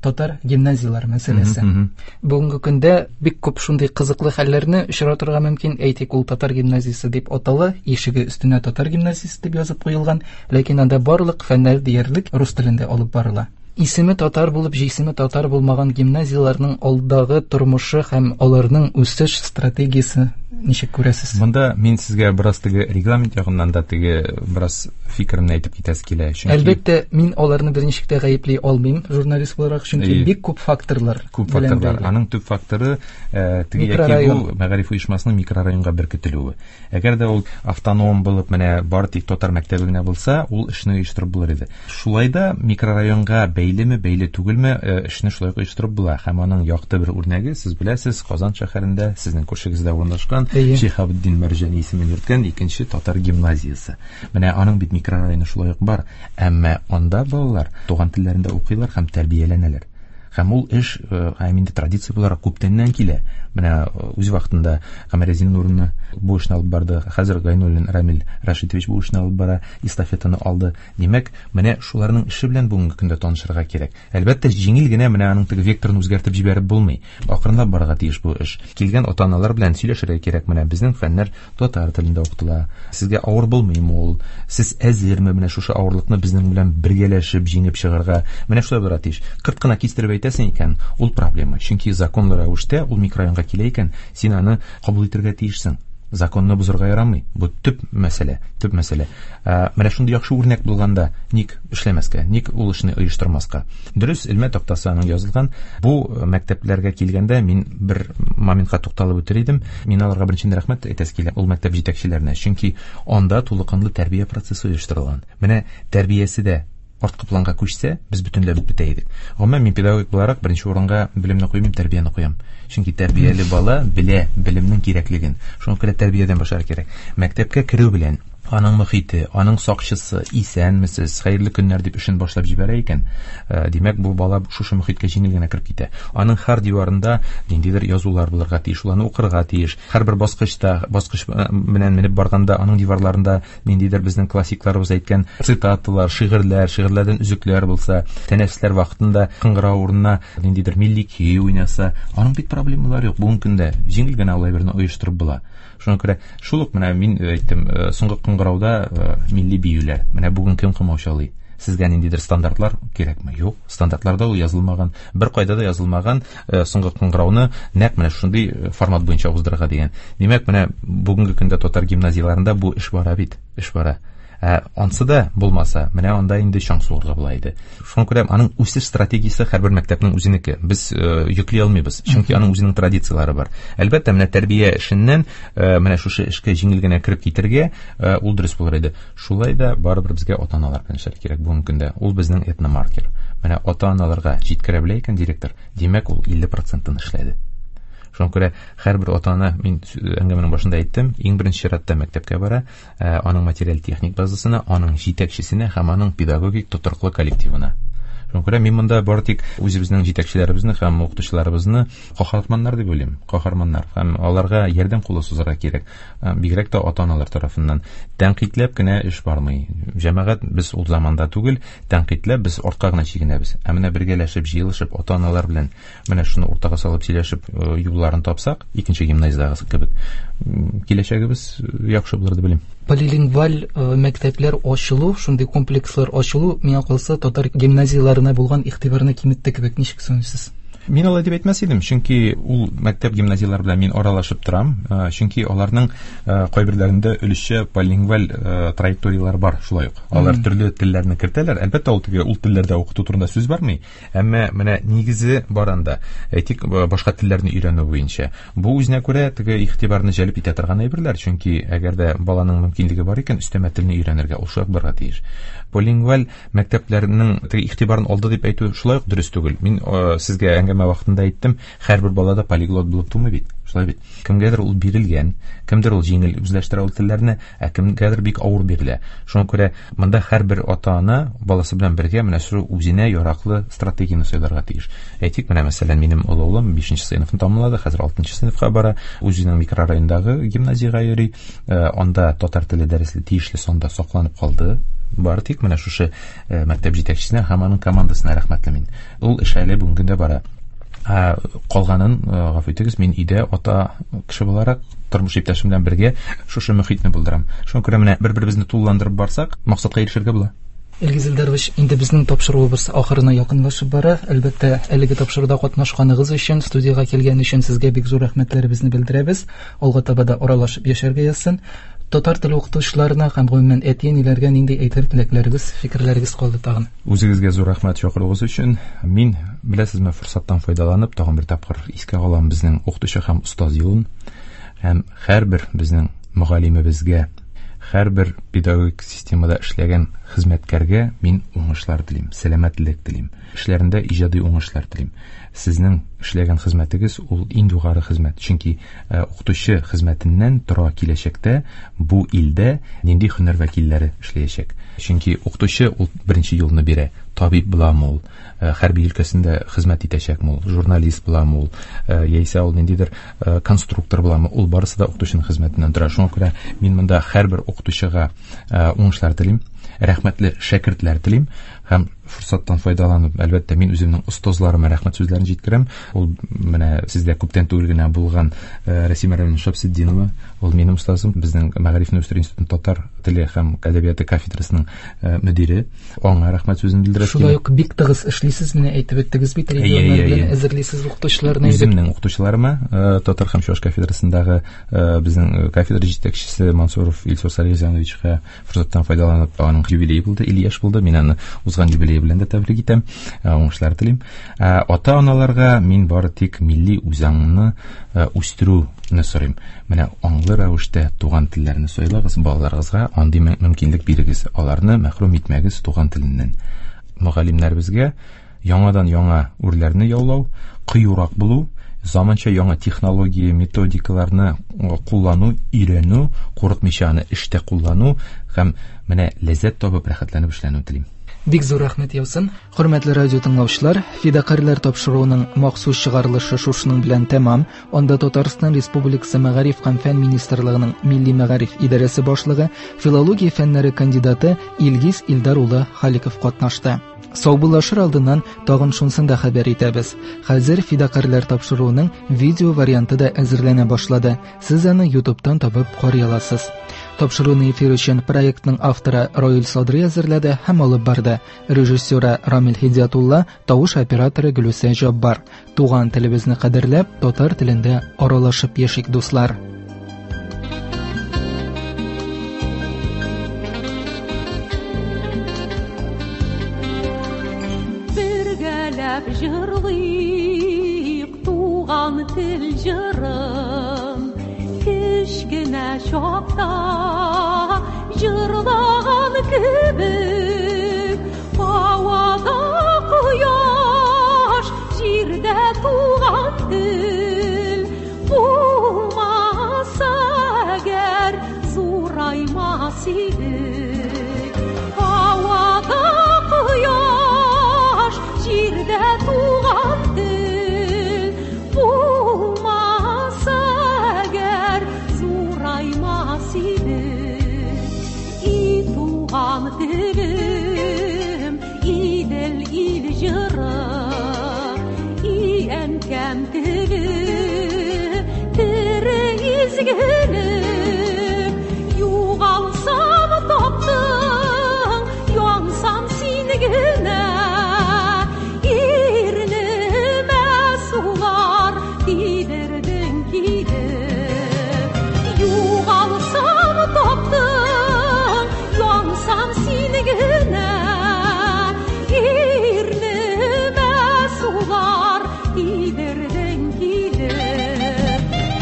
татар гимназиялар мәсьәләсе. Бүгенге көндә бик күп шундый кызыклы хәлләрне очратырга мөмкин. Әйтик, ул татар гимназиясе дип атала, ишеге өстенә татар гимназиясе дип язып куелган, ләкин анда барлык фәннәр диярлек рус телендә алып барыла. Исеме татар булып, җисеме татар булмаган гимназияларның алдагы тормышы һәм аларның үсеш стратегиясе ничек күрәсез? Монда мин сезгә бераз теге регламент ягыннан да теге бераз фикерне әйтеп китәс килә. Чөнки әлбәттә мин аларны берничек тә гаепли алмыйм журналист буларак, чөнки бик күп факторлар. Күп факторлар. Аның төп факторы теге яки бу мәгариф оешмасының микрорайонга беркетелүе. Әгәр дә ул автоном булып, менә бар тик татар мәктәбе генә булса, ул эшне оештырып булыр иде. Шулай да микрорайонга бәйлеме, бәйле түгелме, эшне шулай оештырып була. Һәм аның якты бер үрнәге, сез беләсез, Казан шәһәрендә, сезнең күршегездә урнашкан Шихабуддин Мәрҗани исемен йөрткән икенче татар гимназиясе. Менә аның бит микрорайоны шулай ук бар. Әмма анда балалар туган телләрендә укыйлар һәм тәрбияләнәләр. Һәм ул эш инде традиция буларак күптәннән килә. Менә үз вакытында Камәрәзин Нурны бу эшне алып барды. Хәзер Гайнуллин Рамил Рашидович бу эшне алып бара, эстафетаны алды. Димәк, менә шуларның эше белән бүгенге көндә танышырга кирәк. Әлбәттә, җиңел генә менә аның теге векторын үзгәртеп җибәреп булмый. Акрынлап барырга тиеш бу эш. Килгән ата-аналар белән сөйләшергә кирәк. Менә безнең фәннәр татар телендә укытыла. Сезгә авыр булмыймы ул? Сез әзерме менә шушы авырлыкны безнең белән бергәләшеп җиңеп чыгарга? Менә шулай булырга тиеш. Кырт кына кистереп әйтәсең икән, ул проблема. Чөнки законлы рәвештә ул микрорайонга килә икән, син аны кабул итәргә тиешсең. Законны бузырга ярамый. Бу төп мәсьәлә, төп мәсьәлә. Менә шундый яхшы үрнәк булганда ник эшләмәскә, ник ул эшне оештырмаска? Дөрес, Илмә тактасы аның язылган. Бу мәктәпләргә килгәндә мин бер моментка тукталып үтер идем. Мин аларга беренче рәхмәт әйтәс килә, ул мәктәп җитәкчеләренә, чөнки анда тулыкынлы тәрбия процессы оештырылган. Менә тәрбиясе дә арткы планга күчсә, без бөтенләй бетә идек. Гомумән мин педагог буларак беренче урынга белемне куймыйм, тәрбияне куям. Чөнки тәрбияле бала белә белемнең кирәклеген. Шуңа күрә тәрбиядән башлар кирәк. Мәктәпкә керү белән аның мөхите, аның сакчысы исәнмесез, хәерле көннәр дип эшен башлап җибәрә икән, димәк бу бала шушы мөхиткә җиңел генә кирип китә. Аның һәр диварында ниндидер язулар булырга тиеш, уларны укырга тиеш. Һәрбер баскычта, баскыч белән менеп барганда, аның диварларында ниндидер безнең классикларыбыз әйткән цитаталар, шигырьләр, шигырьләрдән өзекләр булса, тәнәфесләр вакытында кыңгырау урынына ниндидер милли көй уйнаса, аның бит проблемалары юк. Бүгенге көндә җиңел генә алай берне оештырып була. Шуңа күрә шулык менә мин әйттем, соңгы кыңгырауда милли биюләр. Менә бүген кем кымаучалый? Сезгә ниндидер стандартлар кирәкме? Юк, стандартларда ул язылмаган, бер кайда да язылмаган соңгы кыңгырауны нәкъ менә шундый формат буенча уздырырга дигән. Димәк, менә бүгенге көндә татар гимназияларында бу эш бара бит, эш бара. Ансы да булмаса, менә анда инде чаң суырга була иде. Шуңа күрә аның үсеш стратегиясе һәрбер мәктәпнең үзенеке. Без йөкли алмыйбыз, чөнки аның үзенең традициялары бар. Әлбәттә, менә тәрбия эшеннән менә шушы эшкә җиңел генә кирип китергә ул дөрес булыр иде. Шулай да барыбер безгә ата-аналар белән эшләр кирәк бүгенге көндә. Ул безнең этномаркер. Менә ата-аналарга җиткерә белә икән директор, димәк ул илле процентын эшләде. Шуңа күрә һәрбер ата-ана, мин әңгәмәнең башында әйттем, иң беренче чиратта мәктәпкә бара, аның материаль техник базасына, аның җитәкчесенә һәм аның педагогик тотрыклы коллективына. Шуңа күрә мин монда бары тик үзебезнең җитәкчеләребезне һәм укытучыларыбызны каһарманнар дип уйлыйм, каһарманнар, һәм аларга ярдәм кулы сузарга кирәк. Бигрәк тә ата-аналар тарафыннан тәнкыйтьләп кенә эш бармый. Җәмәгать без ул заманда түгел, тәнкыйтьләп без артка гына чигенәбез. Ә менә бергәләшеп, җыелышып, ата-аналар белән менә шуны уртага салып сөйләшеп, юлларын тапсак, икенче гимназиядәге кебек, киләчәгебез яхшы булыр дип уйлыйм. Полилингваль мәктәпләр ачылу, шундый комплекслар ачылу, миңа калса татар гимназияларына булган игътибарны киметте кебек, ничек саныйсыз? Мин алай дип әйтмәс идем, чөнки ул мәктәп гимназияләр белән мин аралашып торам, чөнки аларның кайберләрендә өлешчә полилингваль траекториялар бар, шулай ук. Алар төрле телләрне кертәләр. Әлбәттә, ул теге ул телләрдә укыту турында сүз бармый, әмма менә нигезе баранда, әйтик, башка телләрне өйрәнү буенча. Бу үзенә күрә теге игътибарны җәлеп итә торган әйберләр, чөнки әгәр дә баланың мөмкинлеге бар икән, өстәмә телне өйрәнергә ул шулай барырга тиеш. Полилингваль мәктәпләрнең теге игътибарын алды дип әйтү шулай ук дөрес түгел. Мин сезгә әңгәмә вакытында әйттем, һәрбер балада полиглот булып тумый бит. Шулай бит. Кемгәдер ул бирелгән, кемдер ул җиңел үзләштерә ул телләрне, ә кемгәдер бик авыр бирелә. Шуңа күрә монда һәрбер ата-ана баласы белән бергә менә шу үзенә яраклы стратегияны сөйләргә тиеш. Әйтик, менә мәсәлән, минем олы улым бишенче сыйныфны тәмамлады, хәзер алтынчы сыйныфка бара, үзенең микрорайондагы гимназиягә йөри, анда татар теле дәресле тиешле санда сакланып калды. бары тик менә шушы мәктәп җитәкчесенә һәм аның командасына рәхмәтле мин. Ул эш әле бүгенге дә бара. Калганын, гафу итегез, мин өйдә ата кеше буларак тормыш иптәшем белән бергә шушы мөхитне булдырам. Шуңа күрә менә бер-беребезне тулыландырып барсак, максатка ирешергә була. Илгиз Илдарович, инде безнең тапшыруыбыз ахырына якынлашып бара. Әлбәттә, әлеге тапшыруда катнашканыгыз өчен, студиягә килгән өчен сезгә бик зур рәхмәтләребезне белдерәбез. Алга таба да аралашып яшәргә язсын. Татар теле укытучыларына һәм гомумән әти-әниләргә нинди әйтер теләкләрегез, фикерләрегез калды тагын? Үзегезгә зур рәхмәт чакыруыгыз өчен. Мин, беләсезме, форсаттан файдаланып, тагын бер тапкыр искә алам безнең укытучы һәм устаз юлын. Һәм һәрбер безнең мөгаллимебезгә, һәрбер педагогик системада эшләгән хезмәткәргә мин уңышлар телим, сәламәтлек телим. Эшләрендә иҗади уңышлар телим. Сезнең эшләгән хезмәтегез ул иң югары хезмәт. Чөнки укытучы хезмәтеннән тора киләчәктә бу илдә нинди һөнәр вәкилләре эшләячәк. Чөнки укытучы ул беренче юлны бирә. Табиб буламы ул, хәрби өлкәсендә хезмәт итәчәкме ул, журналист буламы ул, яисә ул ниндидер конструктор буламы, ул барысы да укытучының хезмәтеннән тора. Шуңа күрә мин монда һәрбер укытучыга уңышлар телим, рәхмәтле шәкертләр телим һәм форсаттан файдаланып, әлбәттә, мин үземнең остазларыма рәхмәт сүзләрен җиткерәм. Ул менә сездә күптән түгел генә булган Рәсима Шамсетдинова, ул минем остазым, безнең Мәгариф университеты институтының татар теле һәм әдәбияты кафедрасының мөдире. Аңа рәхмәт сүзен белдерәм. Шулай ук бик тыгыз эшлисез, менә әйтеп үттегез бит, регионнар белән әзерлисез укытучыларны. Үземнең укытучыларыма татар һәм чуаш кафедрасындагы безнең кафедра җитәкчесе Мансуров Илсур Саргизановичка форсаттан файдаланып, аның юбилее булды, илле яшь булды. Мин аны узган юбилее белән дә тәбрик итәм, уңышлар телим. Ата-аналарга мин бары тик милли үзаңны үстерүне сорыйм. Менә аңлы рәвештә туган телләрне сөйләгез балаларыгызга, андый мөмкинлек бирегез, аларны мәхрүм итмәгез туган теленнән. Мөгаллимнәребезгә яңадан яңа үрләрне яулау, кыюрак булу, заманча яңа технология, методикаларны куллану, өйрәнү, курыкмыйча аны эштә куллану һәм менә ләззәт табып рәхәтләнеп эшләнү телим. Бик зур рәхмәт яусын. Хөрмәтле радио тыңлаучылар, фидакарьләр тапшыруының махсус чыгарылышы шушының белән тәмам. Анда Татарстан Республикасы Мәгариф һәм фән министрлыгының Милли мәгариф идарәсе башлыгы, филология фәннәре кандидаты Илгиз Илдар улы Халиков катнашты. Саубуллашыр алдыннан тагын шунысын да хәбәр итәбез. Хәзер фидакарьләр тапшыруының видео варианты да әзерләнә башлады. Сез аны ютубтан табып карый аласыз. Тапшыруны эфир өчен проектның авторы Роил Садри әзерләде һәм алып барды. Режиссеры Рамил Хидиятулла, тавыш операторы Гөлүсә Жаббар. Туган телебезне кадерләп, татар телендә аралашып яшик, дуслар. Бергәләп җырлыйк туган тел җырын, кечкенә чакта җырлаган кебек, һавада кояш, җирдә туган тел булмаса әгәр, зураймас идек. Һавада кояш, җирдә туган тел булмаса әгәр, зураймас идек. И туган телем, идел ил җыры, и әнкәм теле, тере изгелек. Югалсам таптың, янсам син генә, ирнемә сулар тидердең килеп. Югалсам таптың, янсам син генә, ирнемә сулар тидердең килеп.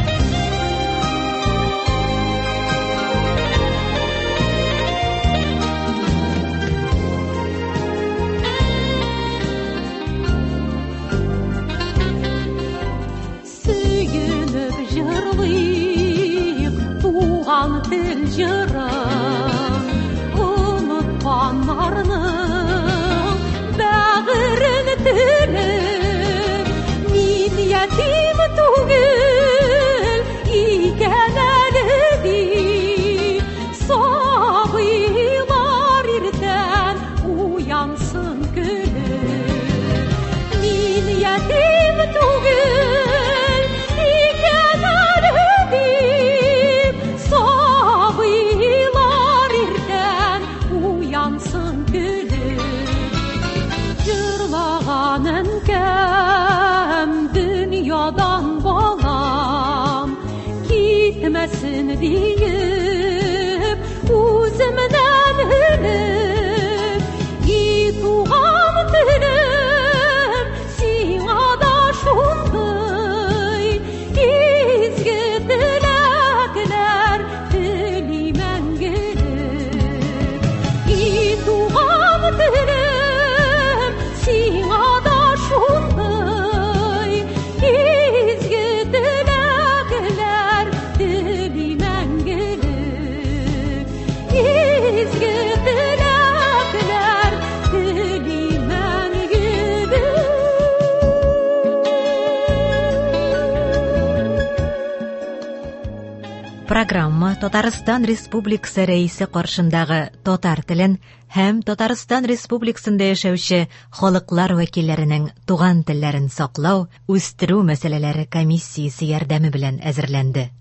Сөйініп жырлыйк туған тел жырын, ұнытқанларның бәғірін тіліп. Мин ятим түгел икән әле ди, сабыйлар иртә үлмәсен диеп, үземнән үлеп, и туган телем, сиңа да шундый изге теләкләр телимән гелеп. И туган телем, сиңа да шундый изге теләкләр телимән гелеп. Изге теләкләр телимән гелеп. Программа Татарстан Республикасы рәисе каршындагы татар телен һәм Татарстан Республикасында яшәүче халыклар вәкилләренең туган телләрен саклау, үстерү мәсьәләләре комиссиясе ярдәме белән әзерләнде.